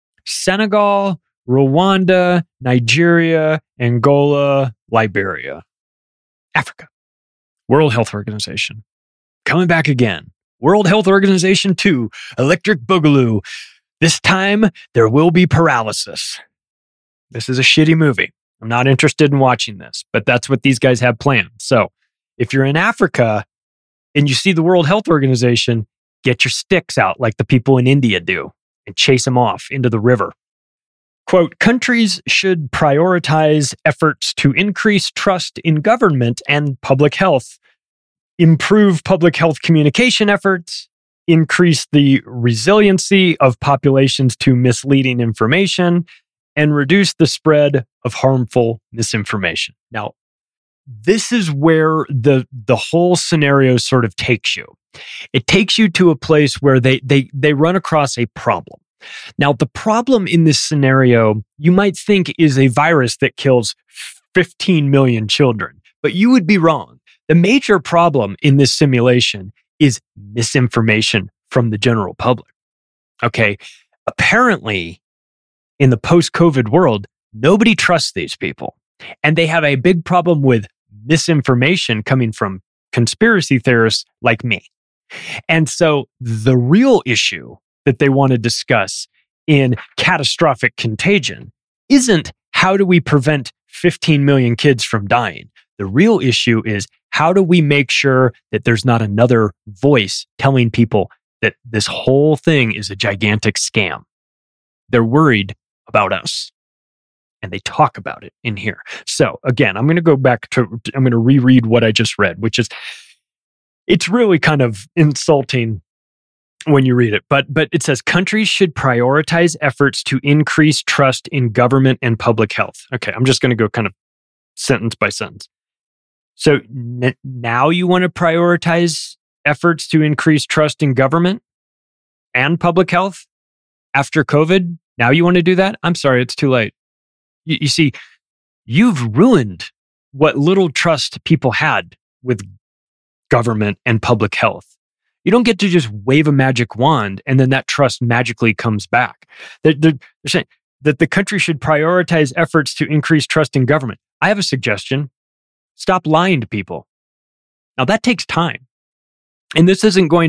Speaker 15: Senegal, Rwanda, Nigeria, Angola, Liberia. Africa. World Health Organization. Coming back again. World Health Organization 2, Electric Boogaloo. This time, there will be paralysis. This is a shitty movie. I'm not interested in watching this, but that's what these guys have planned. So, if you're in Africa and you see the World Health Organization, get your sticks out like the people in India do and chase them off into the river. Quote, countries should prioritize efforts to increase trust in government and public health, improve public health communication efforts, increase the resiliency of populations to misleading information, and reduce the spread of harmful misinformation. Now, this is where the whole scenario sort of takes you. It takes you to a place where they run across a problem. Now, the problem in this scenario, you might think is a virus that kills 15 million children, but you would be wrong. The major problem in this simulation is misinformation from the general public. Okay, apparently, in the post-COVID world, nobody trusts these people. And they have a big problem with misinformation coming from conspiracy theorists like me. And so the real issue that they want to discuss in Catastrophic Contagion isn't how do we prevent 15 million kids from dying. The real issue is how do we make sure that there's not another voice telling people that this whole thing is a gigantic scam. They're worried about us. And they talk about it in here. So again, I'm going to reread what I just read, which is, it's really kind of insulting when you read it, but it says countries should prioritize efforts to increase trust in government and public health. Okay, I'm just going to go kind of sentence by sentence. So now you want to prioritize efforts to increase trust in government and public health after COVID? Now you want to do that? I'm sorry, it's too late. You see, you've ruined what little trust people had with government and public health. You don't get to just wave a magic wand and then that trust magically comes back. They're saying that the country should prioritize efforts to increase trust in government. I have a suggestion. Stop lying to people. Now that takes time. And this isn't going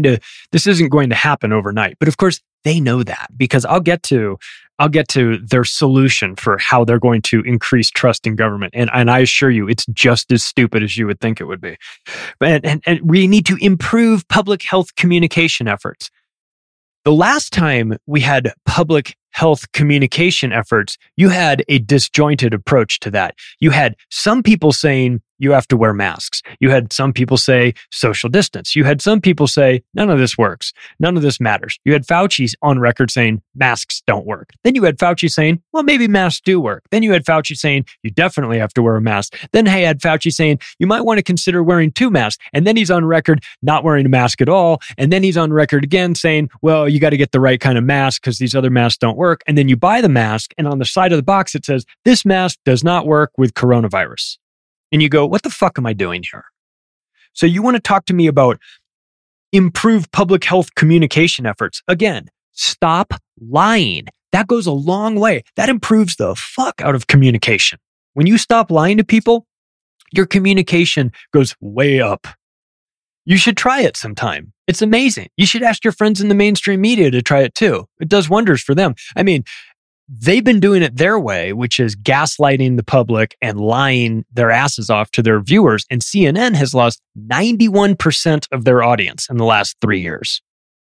Speaker 15: to happen overnight. But of course, they know that because I'll get to their solution for how they're going to increase trust in government. And I assure you, it's just as stupid as you would think it would be. And we need to improve public health communication efforts. The last time we had public health communication efforts, you had a disjointed approach to that. You had some people saying you have to wear masks. You had some people say social distance. You had some people say none of this works. None of this matters. You had Fauci on record saying masks don't work. Then you had Fauci saying, well, maybe masks do work. Then you had Fauci saying you definitely have to wear a mask. Then he had Fauci saying you might want to consider wearing 2 masks. And then he's on record not wearing a mask at all. And then he's on record again saying, well, you got to get the right kind of mask because these other masks don't work. And then you buy the mask and on the side of the box it says, this mask does not work with coronavirus. And you go, what the fuck am I doing here? So you want to talk to me about improved public health communication efforts. Again, stop lying. That goes a long way. That improves the fuck out of communication. When you stop lying to people, your communication goes way up. You should try it sometime. It's amazing. You should ask your friends in the mainstream media to try it too. It does wonders for them. I mean, they've been doing it their way, which is gaslighting the public and lying their asses off to their viewers. And CNN has lost 91% of their audience in the last 3 years.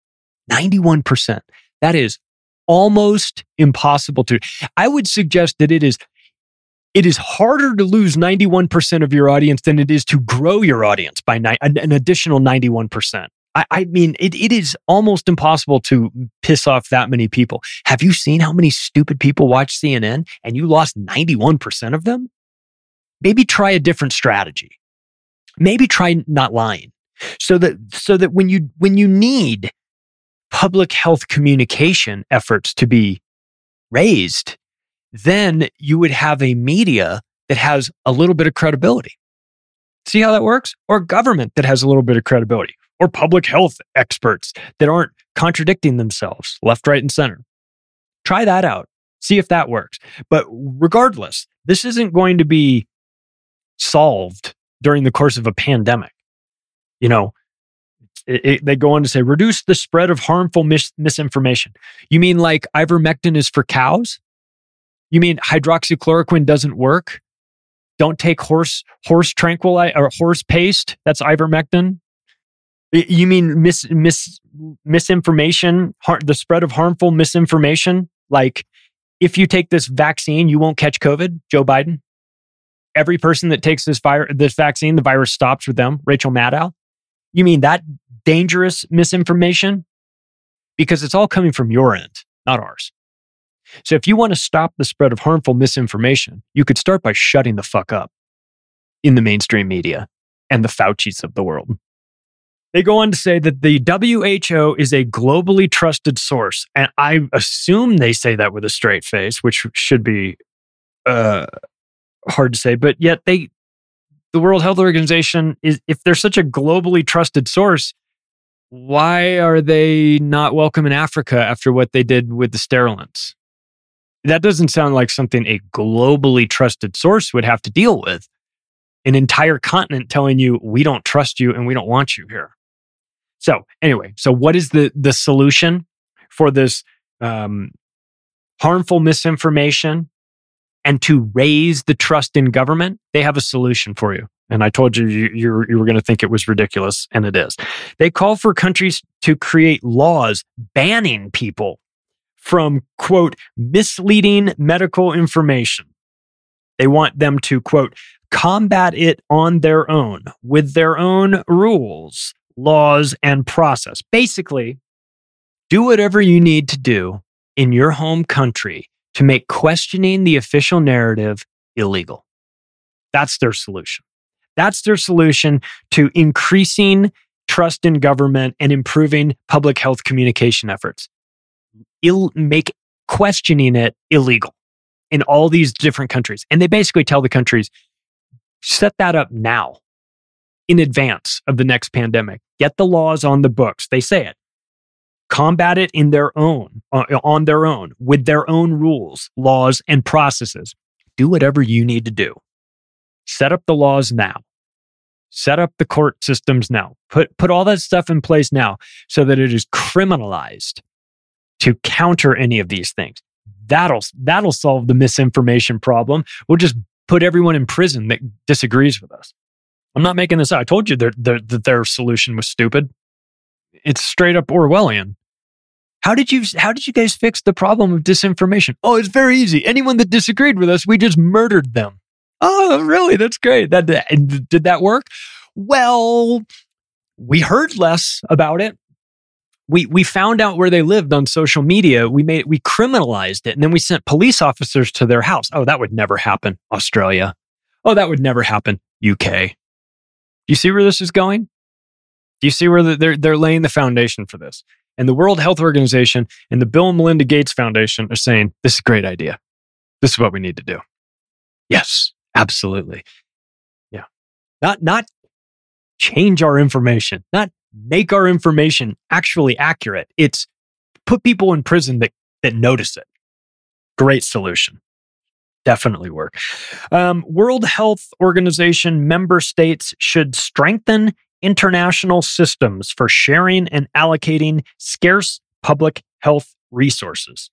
Speaker 15: 91%. That is almost impossible to. I would suggest that it is harder to lose 91% of your audience than it is to grow your audience by an additional 91%. I mean, it is almost impossible to piss off that many people. Have you seen how many stupid people watch CNN and you lost 91% of them? Maybe try a different strategy. Maybe try not lying. So that when you need public health communication efforts to be raised, then you would have a media that has a little bit of credibility. See how that works? Or government that has a little bit of credibility. Or public health experts that aren't contradicting themselves left, right, and center. Try that out. See if that works. But regardless, this isn't going to be solved during the course of a pandemic. You know, they go on to say, reduce the spread of harmful misinformation. You mean like ivermectin is for cows? You mean hydroxychloroquine doesn't work? Don't take horse tranquilizer or horse paste. That's ivermectin. You mean misinformation, the spread of harmful misinformation? Like, if you take this vaccine, you won't catch COVID, Joe Biden? Every person that takes this vaccine, the virus stops with them, Rachel Maddow? You mean that dangerous misinformation? Because it's all coming from your end, not ours. So if you want to stop the spread of harmful misinformation, you could start by shutting the fuck up in the mainstream media and the Faucis of the world. They go on to say that the WHO is a globally trusted source. And I assume they say that with a straight face, which should be hard to say. But yet the World Health Organization, if they're such a globally trusted source, why are they not welcome in Africa after what they did with the sterilants? That doesn't sound like something a globally trusted source would have to deal with. An entire continent telling you, we don't trust you and we don't want you here. So anyway, what is the solution for this harmful misinformation and to raise the trust in government? They have a solution for you. And I told you were going to think it was ridiculous, and it is. They call for countries to create laws banning people from, quote, misleading medical information. They want them to, quote, combat it on their own with their own rules, laws, and process. Basically, do whatever you need to do in your home country to make questioning the official narrative illegal. That's their solution. That's their solution to increasing trust in government and improving public health communication efforts. Make questioning it illegal in all these different countries. And they basically tell the countries, set that up now in advance of the next pandemic. Get the laws on the books. They say it. Combat it on their own, with their own rules, laws, and processes. Do whatever you need to do. Set up the laws now. Set up the court systems now. Put all that stuff in place now so that it is criminalized to counter any of these things. That'll solve the misinformation problem. We'll just put everyone in prison that disagrees with us. I'm not making this up. I told you that their solution was stupid. It's straight up Orwellian. How did you guys fix the problem of disinformation? Oh, it's very easy. Anyone that disagreed with us, we just murdered them. Oh, really? That's great. Did that work? Well, we heard less about it. We found out where they lived on social media. We criminalized it, and then we sent police officers to their house. Oh, that would never happen, Australia. Oh, that would never happen, UK. Do you see where this is going? Do you see where they're laying the foundation for this? And the World Health Organization and the Bill and Melinda Gates Foundation are saying, this is a great idea. This is what we need to do. Yes, absolutely. Yeah. Not change our information, not make our information actually accurate. It's put people in prison that notice it. Great solution. Definitely work. World Health Organization member states should strengthen international systems for sharing and allocating scarce public health resources.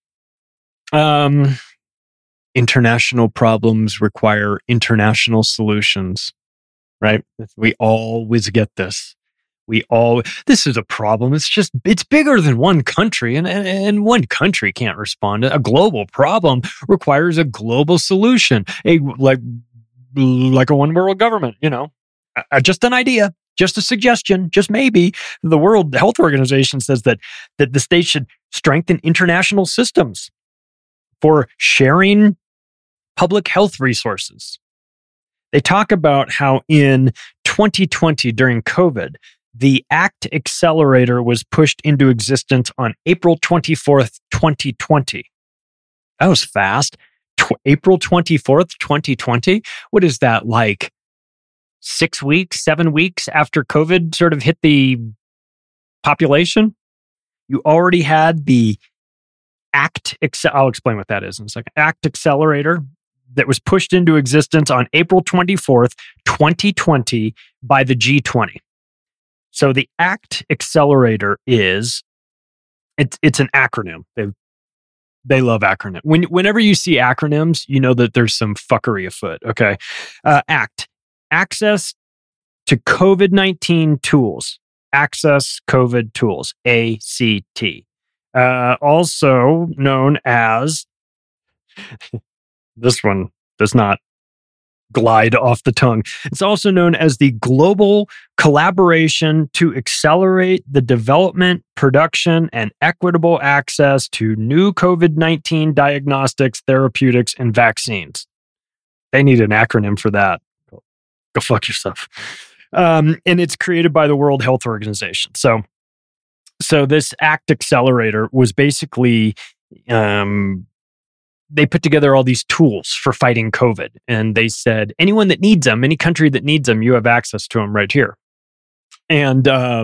Speaker 15: International problems require international solutions, right? We always get this. This is a problem. It's bigger than one country, and one country can't respond. A global problem requires a global solution. Like a one world government, just an idea, just a suggestion, just maybe. The World Health Organization says that the states should strengthen international systems for sharing public health resources. They talk about how in 2020, during COVID, the ACT Accelerator was pushed into existence on April 24th, 2020. That was fast. April 24th, 2020? What is that, like 6 weeks, 7 weeks after COVID sort of hit the population? You already had the ACT, I'll explain what that is in a second. ACT Accelerator that was pushed into existence on April 24th, 2020 by the G20. So the ACT Accelerator it's an acronym. They love acronyms. Whenever you see acronyms, you know that there's some fuckery afoot. Okay, ACT, access to COVID-19 tools, access COVID tools, ACT, also known as. This one does not glide off the tongue. It's also known as the Global Collaboration to Accelerate the Development, Production, and Equitable Access to New COVID-19 Diagnostics, Therapeutics, and Vaccines. They need an acronym for that. Go fuck yourself. And it's created by the World Health Organization. So this ACT Accelerator was basically... they put together all these tools for fighting COVID. And they said, anyone that needs them, any country that needs them, you have access to them right here. And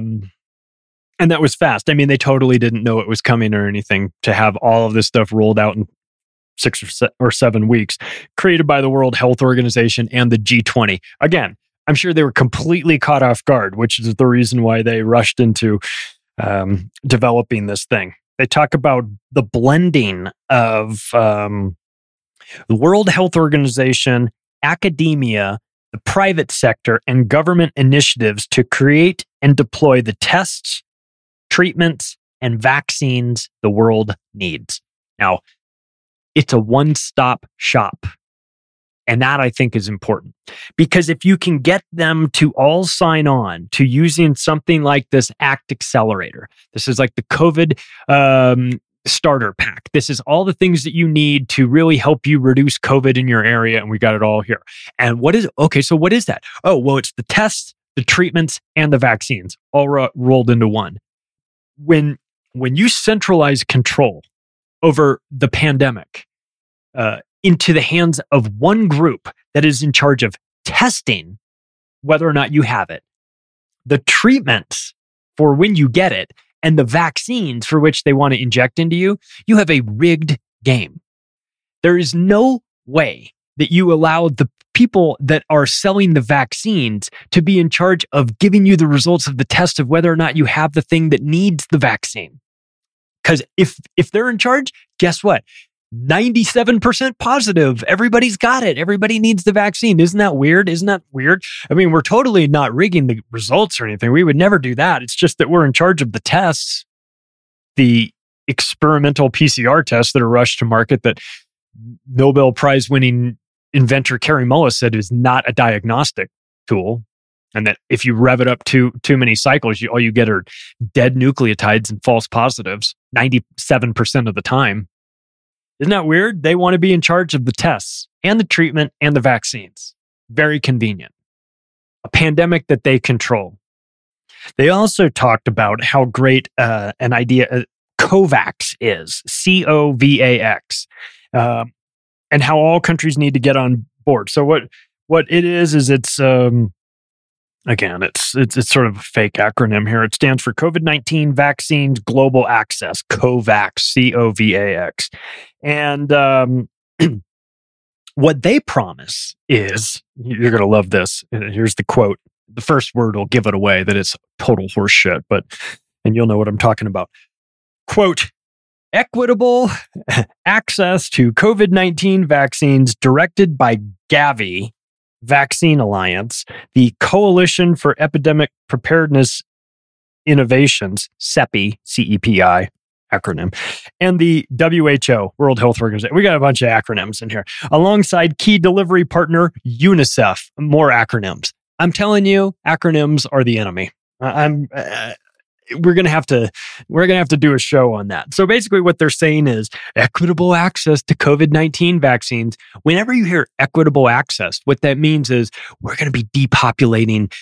Speaker 15: that was fast. I mean, they totally didn't know it was coming or anything to have all of this stuff rolled out in 6 or 7 weeks, created by the World Health Organization and the G20. Again, I'm sure they were completely caught off guard, which is the reason why they rushed into developing this thing. They talk about the blending of the World Health Organization, academia, the private sector, and government initiatives to create and deploy the tests, treatments, and vaccines the world needs. Now, it's a one-stop shop. And that, I think, is important. Because if you can get them to all sign on to using something like this ACT Accelerator, this is like the COVID starter pack. This is all the things that you need to really help you reduce COVID in your area, and we got it all here. And what is that? Oh, well, it's the tests, the treatments, and the vaccines all rolled into one. When you centralize control over the pandemic, into the hands of one group that is in charge of testing whether or not you have it, the treatments for when you get it, and the vaccines for which they want to inject into you, you have a rigged game. There is no way that you allow the people that are selling the vaccines to be in charge of giving you the results of the test of whether or not you have the thing that needs the vaccine. Because if they're in charge, guess what? 97% positive. Everybody's got it. Everybody needs the vaccine. Isn't that weird? I mean, we're totally not rigging the results or anything. We would never do that. It's just that we're in charge of the tests, the experimental PCR tests that are rushed to market that Nobel Prize winning inventor Kary Mullis said is not a diagnostic tool, and that if you rev it up too many cycles, all you get are dead nucleotides and false positives 97% of the time. Isn't that weird? They want to be in charge of the tests and the treatment and the vaccines. Very convenient. A pandemic that they control. They also talked about how great an idea COVAX is, COVAX, and how all countries need to get on board. So what it is it's again, it's sort of a fake acronym here. It stands for COVID-19 Vaccines Global Access, COVAX, COVAX. And what they promise is, you're going to love this. Here's the quote. The first word will give it away that it's total horseshit, and you'll know what I'm talking about. Quote, equitable access to COVID-19 vaccines directed by Gavi Vaccine Alliance, the Coalition for Epidemic Preparedness Innovations, CEPI, C-E-P-I, acronym, and the WHO, World Health Organization. We got a bunch of acronyms in here, alongside key delivery partner UNICEF. More acronyms. I'm telling you, acronyms are the enemy. We're gonna have to do a show on that. So basically, what they're saying is equitable access to COVID-19 vaccines. Whenever you hear equitable access, what that means is we're going to be depopulating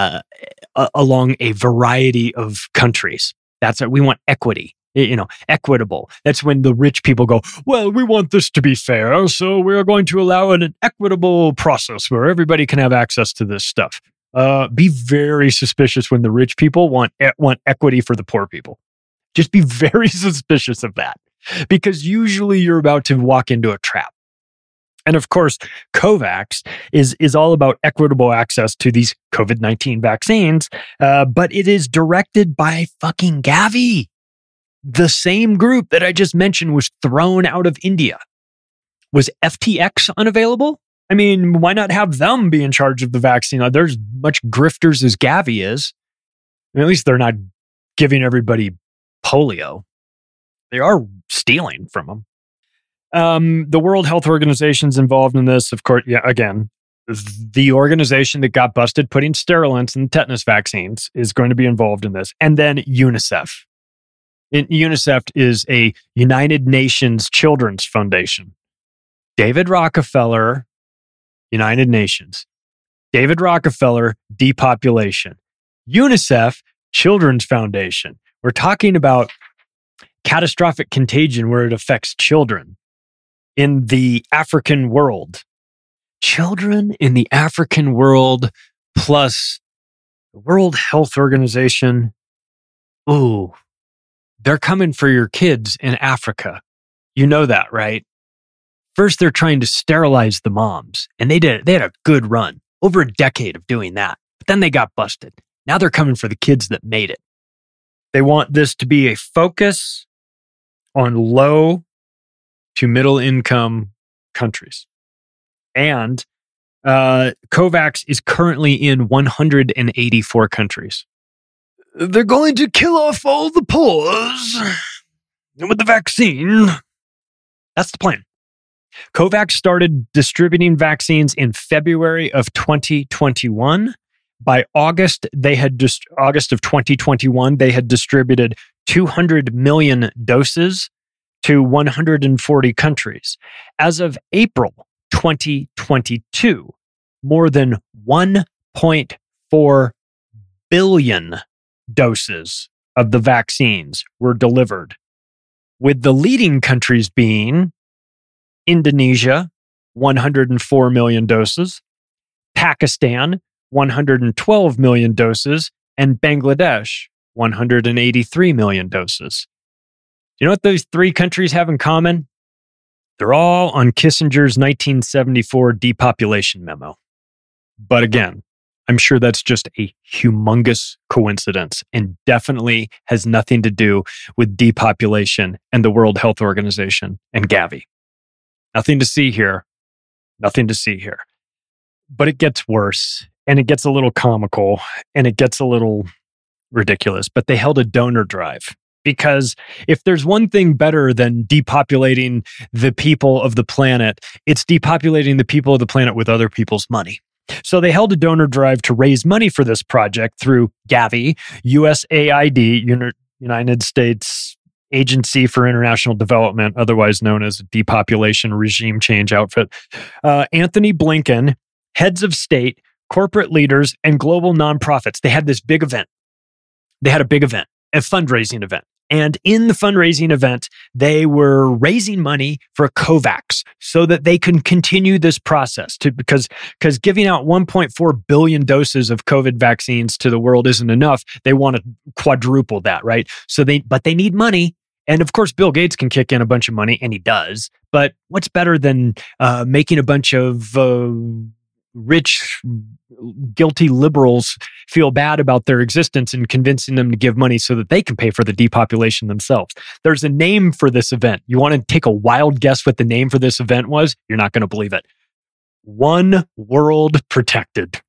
Speaker 15: along a variety of countries. That's what we want. Equity. Equitable. That's when the rich people go, well, we want this to be fair, so we're going to allow an equitable process where everybody can have access to this stuff. Be very suspicious when the rich people want equity for the poor people. Just be very suspicious of that, because usually you're about to walk into a trap. And of course, COVAX is all about equitable access to these COVID-19 vaccines, but it is directed by fucking Gavi. The same group that I just mentioned was thrown out of India. Was FTX unavailable? I mean, why not have them be in charge of the vaccine? They're as much grifters as Gavi is. I mean, at least they're not giving everybody polio. They are stealing from them. The World Health Organization's involved in this, of course. Yeah, again, the organization that got busted putting sterilants in tetanus vaccines is going to be involved in this. And then UNICEF. UNICEF is a United Nations Children's Foundation. David Rockefeller, United Nations. David Rockefeller, depopulation. UNICEF, Children's Foundation. We're talking about catastrophic contagion where it affects children in the African world. Children in the African world plus the World Health Organization. Ooh, they're coming for your kids in Africa. You know that, right? First, they're trying to sterilize the moms, and they had a good run, over a decade of doing that. But then they got busted. Now they're coming for the kids that made it. They want this to be a focus on low to middle income countries. And COVAX is currently in 184 countries. They're going to kill off all the poors with the vaccine. That's the plan. COVAX started distributing vaccines in February of 2021. By August of 2021, they had distributed 200 million doses to 140 countries. As of April 2022, more than 1.4 billion doses of the vaccines were delivered, with the leading countries being Indonesia, 104 million doses, Pakistan, 112 million doses, and Bangladesh, 183 million doses. Do you know what those three countries have in common? They're all on Kissinger's 1974 depopulation memo. But again, I'm sure that's just a humongous coincidence and definitely has nothing to do with depopulation and the World Health Organization and Gavi. Nothing to see here. Nothing to see here. But it gets worse, and it gets a little comical, and it gets a little ridiculous. But they held a donor drive because if there's one thing better than depopulating the people of the planet, it's depopulating the people of the planet with other people's money. So they held a donor drive to raise money for this project through Gavi, USAID, United States Agency for International Development, otherwise known as Depopulation Regime Change Outfit, Anthony Blinken, heads of state, corporate leaders, and global nonprofits. They had this big event. They had a big event, a fundraising event. And in the fundraising event, they were raising money for COVAX so that they can continue this process because giving out 1.4 billion doses of COVID vaccines to the world isn't enough. They want to quadruple that, right? But they need money. And of course, Bill Gates can kick in a bunch of money, and he does. But what's better than making a bunch of rich, guilty liberals feel bad about their existence and convincing them to give money so that they can pay for the depopulation themselves? There's a name for this event. You want to take a wild guess what the name for this event was? You're not going to believe it. One World Protected.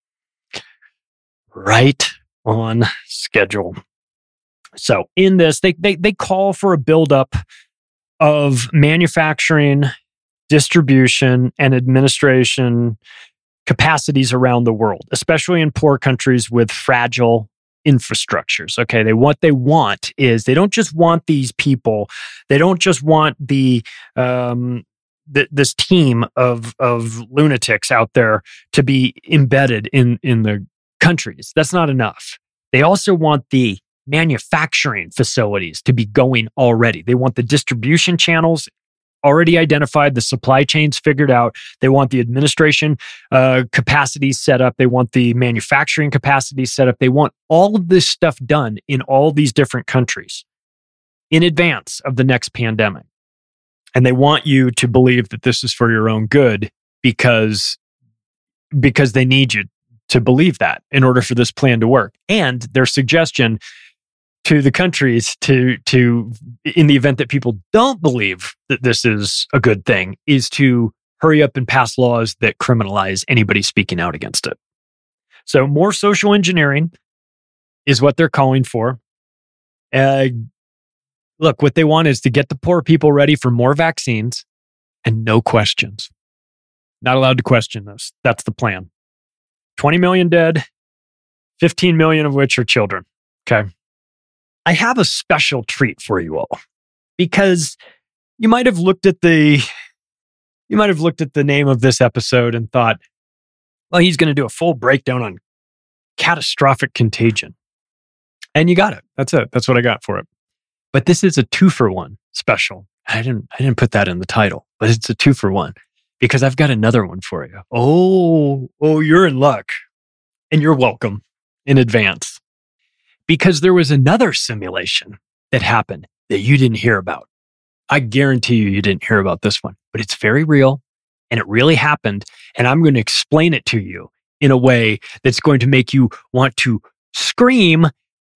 Speaker 15: Right on schedule. So in this, they call for a buildup of manufacturing, distribution, and administration capacities around the world, especially in poor countries with fragile infrastructures. Okay, what they want is they don't just want these people, they don't just want this team of lunatics out there to be embedded in the countries. That's not enough. They also want the manufacturing facilities to be going already. They want the distribution channels already identified, the supply chains figured out. They want the administration capacities set up. They want the manufacturing capacities set up. They want all of this stuff done in all these different countries in advance of the next pandemic. And they want you to believe that this is for your own good because they need you to believe that in order for this plan to work. And their suggestion to the countries to in the event that people don't believe that this is a good thing is to hurry up and pass laws that criminalize anybody speaking out against it. So more social engineering is what they're calling for. Look, what they want is to get the poor people ready for more vaccines and no questions. Not allowed to question this. That's the plan. 20 million dead, 15 million of which are children. Okay. I have a special treat for you all because you might have looked at the name of this episode and thought, well, he's going to do a full breakdown on catastrophic contagion. And you got it. That's it. That's what I got for it. But this is a 2-for-1 special. I didn't put that in the title, but it's a 2-for-1 because I've got another one for you. Oh, you're in luck. And you're welcome in advance. Because there was another simulation that happened that you didn't hear about. I guarantee you didn't hear about this one, but it's very real and it really happened. And I'm going to explain it to you in a way that's going to make you want to scream,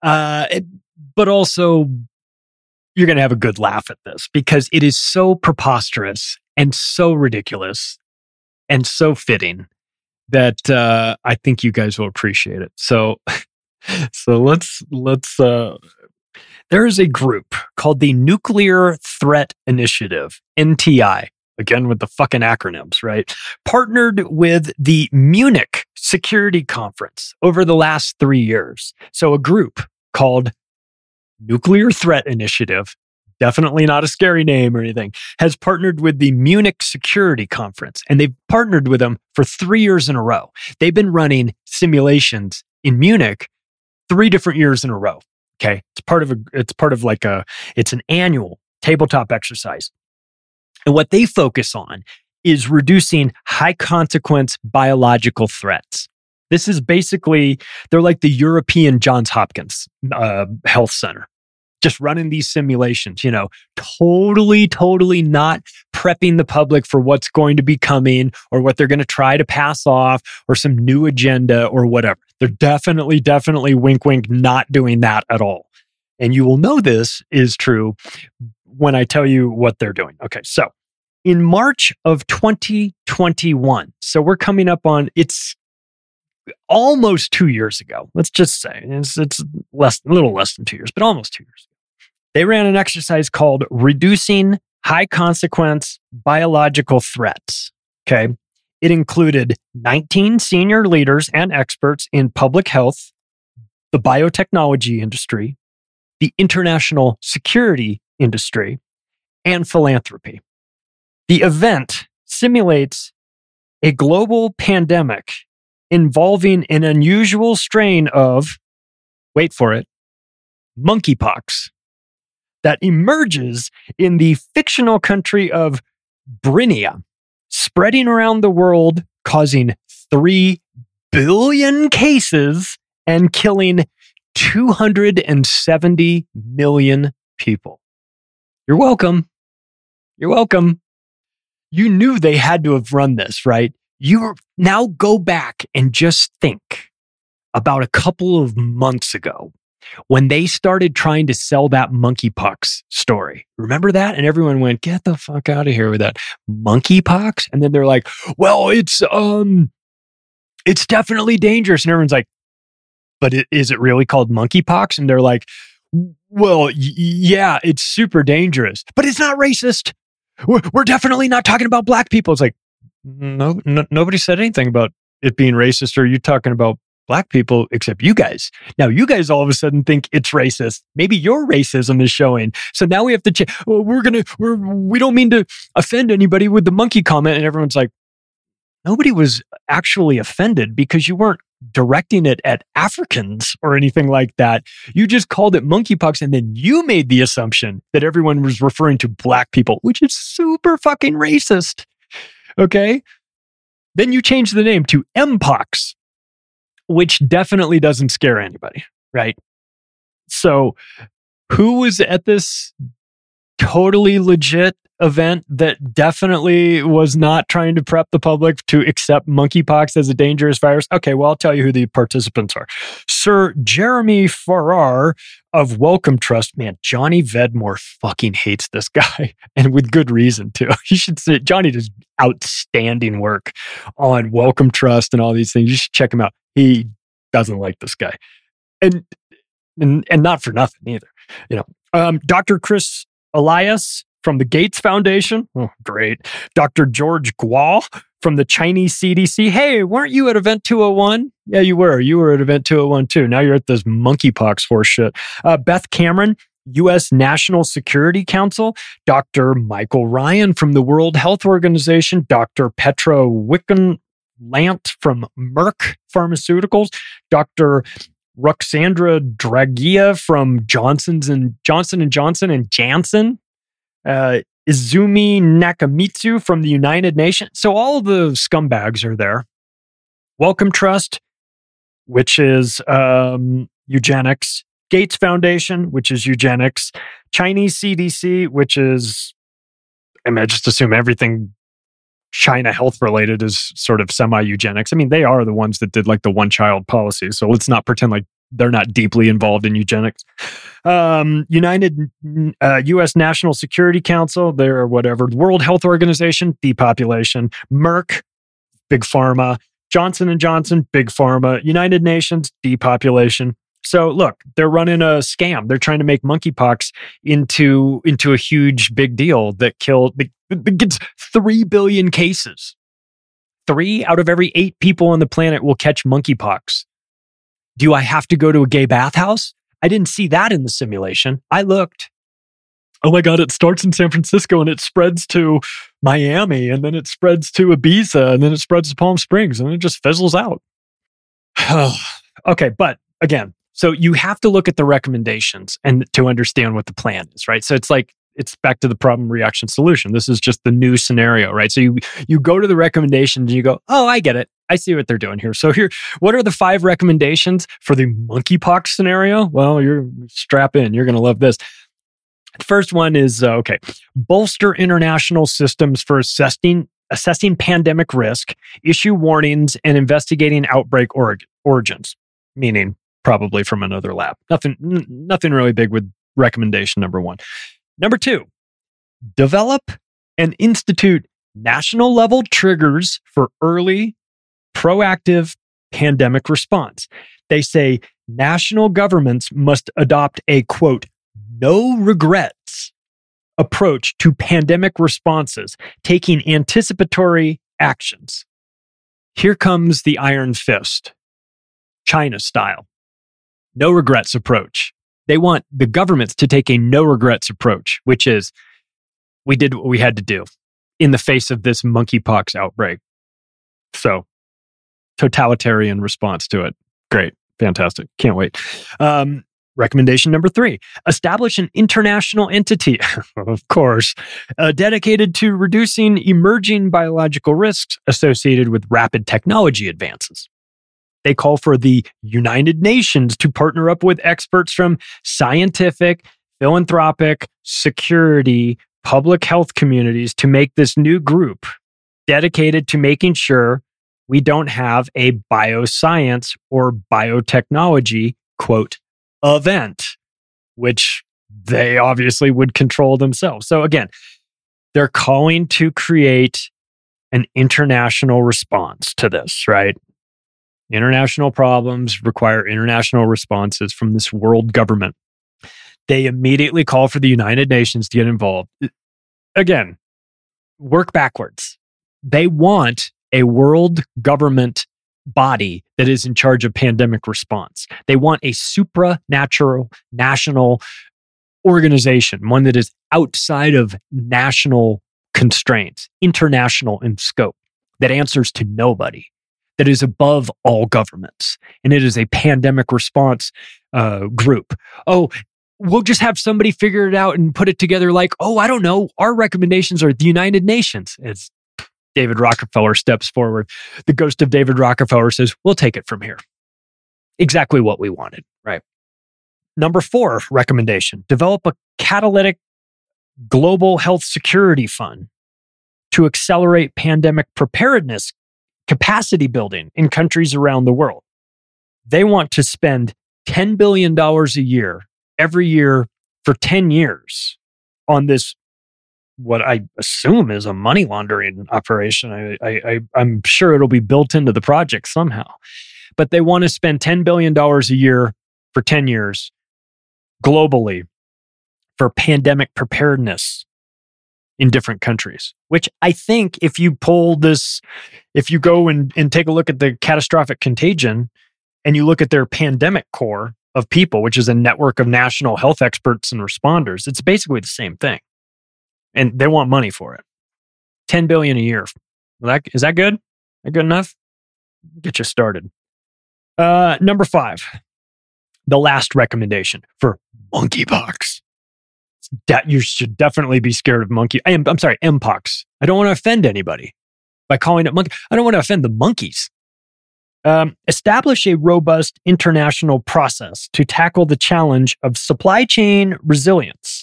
Speaker 15: but also you're going to have a good laugh at this because it is so preposterous and so ridiculous and so fitting that I think you guys will appreciate it. So let's there is a group called the Nuclear Threat Initiative, NTI, again with the fucking acronyms, right? Partnered with the Munich Security Conference over the last 3 years. So a group called Nuclear Threat Initiative, definitely not a scary name or anything, has partnered with the Munich Security Conference, and they've partnered with them for 3 years in a row. They've been running simulations in Munich 3 different years in a row. Okay. It's an annual tabletop exercise. And what they focus on is reducing high consequence biological threats. This is basically, they're like the European Johns Hopkins Health Center. Just running these simulations, totally not prepping the public for what's going to be coming or what they're going to try to pass off or some new agenda or whatever. They're definitely wink, not doing that at all. And you will know this is true when I tell you what they're doing. Okay, so in March of 2021, so we're coming up on, it's almost 2 years ago. Let's just say it's a little less than 2 years, but almost 2 years ago.
Speaker 9: They ran an exercise called Reducing High Consequence Biological Threats. Okay. It included 19 senior leaders and experts in public health, the biotechnology industry, the international security industry, and philanthropy. The event simulates a global pandemic involving an unusual strain of, wait for it, monkeypox that emerges in the fictional country of Brinia, spreading around the world, causing 3 billion cases and killing 270 million people. You're welcome. You're welcome. You knew they had to have run this, right? Now go back and just think about a couple of months ago when they started trying to sell that monkeypox story. Remember that? And everyone went, get the fuck out of here with that monkeypox. And then they're like, well, it's definitely dangerous. And everyone's like, but is it really called monkeypox? And they're like, well, yeah, it's super dangerous, but it's not racist. We're definitely not talking about black people. It's like, no, nobody said anything about it being racist or you talking about black people except you guys. Now you guys all of a sudden think it's racist. Maybe your racism is showing. So now we have to change. Well, we don't mean to offend anybody with the monkey comment. And everyone's like, nobody was actually offended because you weren't directing it at Africans or anything like that. You just called it monkeypox and then you made the assumption that everyone was referring to black people, which is super fucking racist. Okay? Then you changed the name to Mpox, which definitely doesn't scare anybody, right? So who was at this totally legit event that definitely was not trying to prep the public to accept monkeypox as a dangerous virus? Okay, well, I'll tell you who the participants are. Sir Jeremy Farrar of Wellcome Trust. Man, Johnny Vedmore fucking hates this guy, and with good reason, too. You should see Johnny does outstanding work on Wellcome Trust and all these things. You should check him out. He doesn't like this guy. And not for nothing either. You know, Dr. Chris Elias from the Gates Foundation. Oh, great. Dr. George Guo from the Chinese CDC. Hey, weren't you at Event 201? Yeah, you were. You were at Event 201 too. Now you're at this monkeypox horse shit. Beth Cameron, U.S. National Security Council. Dr. Michael Ryan from the World Health Organization. Dr. Petra Wickenlant from Merck Pharmaceuticals. Dr. Ruxandra Draghia from Johnson & Johnson and Janssen. Izumi Nakamitsu from the United Nations. So all the scumbags are there. Wellcome Trust, which is eugenics. Gates Foundation, which is eugenics. Chinese CDC, which is, I just assume everything China health related is sort of semi-eugenics. I mean, they are the ones that did like the one-child policy. So let's not pretend like they're not deeply involved in eugenics. U.S. National Security Council, they're whatever. World Health Organization, depopulation. Merck, big pharma. Johnson & Johnson, big pharma. United Nations, depopulation. So look, they're running a scam. They're trying to make monkeypox into a huge big deal that gets 3 billion cases. 3 out of every 8 people on the planet will catch monkeypox. Do I have to go to a gay bathhouse? I didn't see that in the simulation. I looked. Oh my God, it starts in San Francisco and it spreads to Miami and then it spreads to Ibiza and then it spreads to Palm Springs and it just fizzles out. Okay, but again, so you have to look at the recommendations and to understand what the plan is, right? So it's back to the problem, reaction, solution. This is just the new scenario, right? So you go to the recommendations and you go, oh, I get it. I see what they're doing here. So here, what are the 5 recommendations for the monkeypox scenario? Well, strap in. You're going to love this. The first one is, bolster international systems for assessing pandemic risk, issue warnings, and investigating outbreak origins, meaning probably from another lab. Nothing really big with recommendation number 1. Number 2, develop and institute national level triggers for early proactive pandemic response. They say national governments must adopt a, quote, no regrets approach to pandemic responses, taking anticipatory actions. Here comes the iron fist, China style. No regrets approach. They want the governments to take a no regrets approach, which is we did what we had to do in the face of this monkeypox outbreak. So, totalitarian response to it. Great. Fantastic. Can't wait. Recommendation number 3, establish an international entity, of course, dedicated to reducing emerging biological risks associated with rapid technology advances. They call for the United Nations to partner up with experts from scientific, philanthropic, security, public health communities to make this new group dedicated to making sure we don't have a bioscience or biotechnology, quote, event, which they obviously would control themselves. So again, they're calling to create an international response to this, right? International problems require international responses from this world government. They immediately call for the United Nations to get involved. Again, work backwards. They want a world government body that is in charge of pandemic response. They want a supranatural national organization, one that is outside of national constraints, international in scope, that answers to nobody, that is above all governments. And it is a pandemic response group. Oh, we'll just have somebody figure it out and put it together like, oh, I don't know, our recommendations are the United Nations. It's David Rockefeller steps forward. The ghost of David Rockefeller says, we'll take it from here. Exactly what we wanted, right? Number 4 recommendation, develop a catalytic global health security fund to accelerate pandemic preparedness capacity building in countries around the world. They want to spend $10 billion a year, every year for 10 years on this, what I assume is a money laundering operation. I'm sure it'll be built into the project somehow. But they want to spend $10 billion a year for 10 years globally for pandemic preparedness in different countries, which I think if you pull this, if you go and take a look at the catastrophic contagion and you look at their pandemic core of people, which is a network of national health experts and responders, it's basically the same thing. And they want money for it. $10 billion a year. Is that good? Is that good enough? Get you started. Number 5, the last recommendation for monkeypox. You should definitely be scared of mpox. I don't want to offend anybody by calling it monkey. I don't want to offend the monkeys. Establish a robust international process to tackle the challenge of supply chain resilience.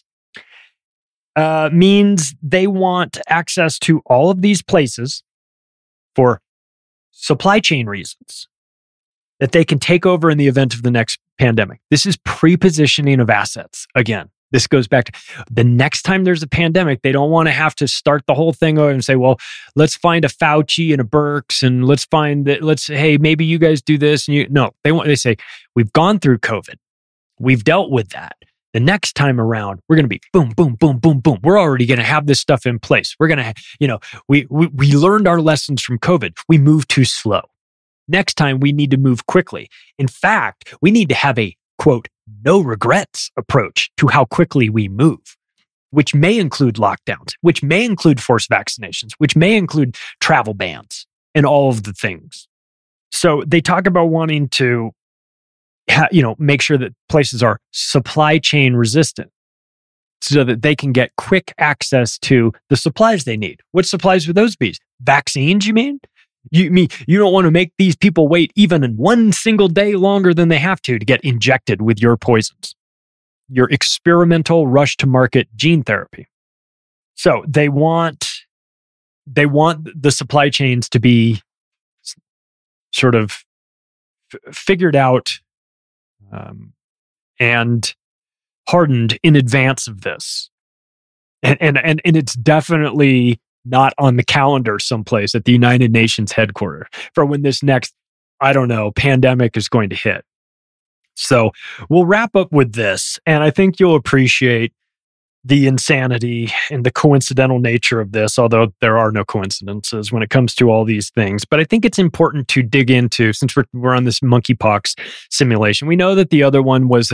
Speaker 9: Means they want access to all of these places for supply chain reasons that they can take over in the event of the next pandemic. This is pre-positioning of assets. Again, this goes back to the next time there's a pandemic, they don't want to have to start the whole thing over and say, well, let's find a Fauci and a Birx and hey, maybe you guys do this. And they say, we've gone through COVID. We've dealt with that. The next time around, we're going to be boom, boom, boom, boom, boom. We're already going to have this stuff in place. We're going to, we learned our lessons from COVID. We moved too slow. Next time, we need to move quickly. In fact, we need to have a, quote, no regrets approach to how quickly we move, which may include lockdowns, which may include forced vaccinations, which may include travel bans and all of the things. So they talk about wanting to make sure that places are supply chain resistant so that they can get quick access to the supplies they need. What supplies would those be? Vaccines, you mean? You don't want to make these people wait even in one single day longer than they have to get injected with your poisons, your experimental rush to market gene therapy. So they want the supply chains to be sort of figured out and hardened in advance of this. And it's definitely not on the calendar someplace at the United Nations headquarters for when this next, pandemic is going to hit. So we'll wrap up with this, and I think you'll appreciate the insanity and the coincidental nature of this, although there are no coincidences when it comes to all these things. But I think it's important to dig into, since we're on this monkeypox simulation. We know that the other one was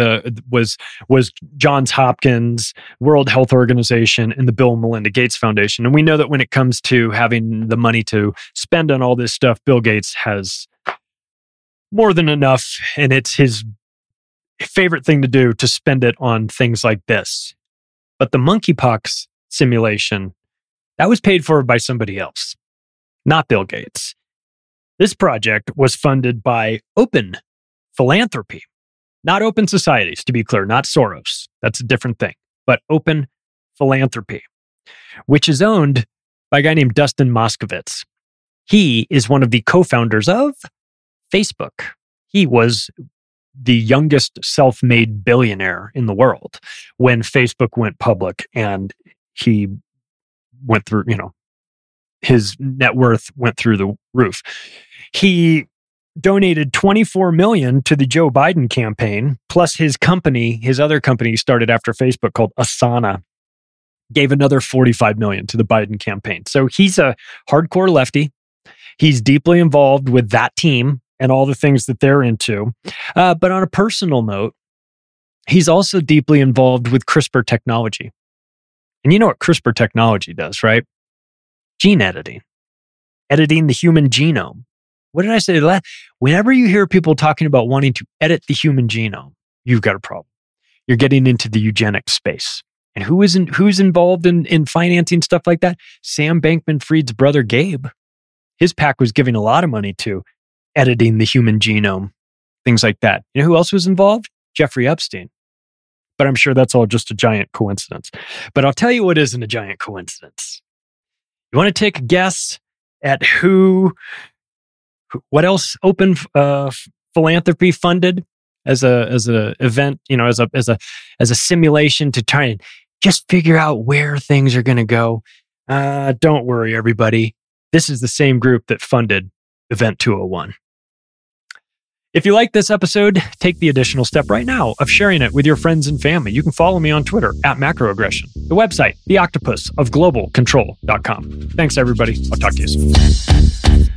Speaker 9: Johns Hopkins, World Health Organization, and the Bill and Melinda Gates Foundation. And we know that when it comes to having the money to spend on all this stuff, Bill Gates has more than enough, and it's his favorite thing to do to spend it on things like this. But the monkeypox simulation, that was paid for by somebody else, not Bill Gates. This project was funded by Open Philanthropy, not Open Societies, to be clear, not Soros. That's a different thing, but Open Philanthropy, which is owned by a guy named Dustin Moskovitz. He is one of the co-founders of Facebook. He was the youngest self-made billionaire in the world when Facebook went public, and he went through, his net worth went through the roof. He donated $24 million to the Joe Biden campaign, plus his other company started after Facebook called Asana, gave another $45 million to the Biden campaign. So he's a hardcore lefty. He's deeply involved with that team and all the things that they're into. But on a personal note, he's also deeply involved with CRISPR technology. And you know what CRISPR technology does, right? Gene editing. Editing the human genome. What did I say? Whenever you hear people talking about wanting to edit the human genome, you've got a problem. You're getting into the eugenics space. And who's involved in financing stuff like that? Sam Bankman-Fried's brother, Gabe. His PAC was giving a lot of money to editing the human genome, things like that. You know who else was involved? Jeffrey Epstein. But I'm sure that's all just a giant coincidence. But I'll tell you what isn't a giant coincidence. You want to take a guess at what else Open Philanthropy funded as a event, as a simulation to try and just figure out where things are going to go? Don't worry, everybody. This is the same group that funded Event 201. If you like this episode, take the additional step right now of sharing it with your friends and family. You can follow me on Twitter @macroaggression. The website, theoctopusofglobalcontrol.com. Thanks, everybody. I'll talk to you soon.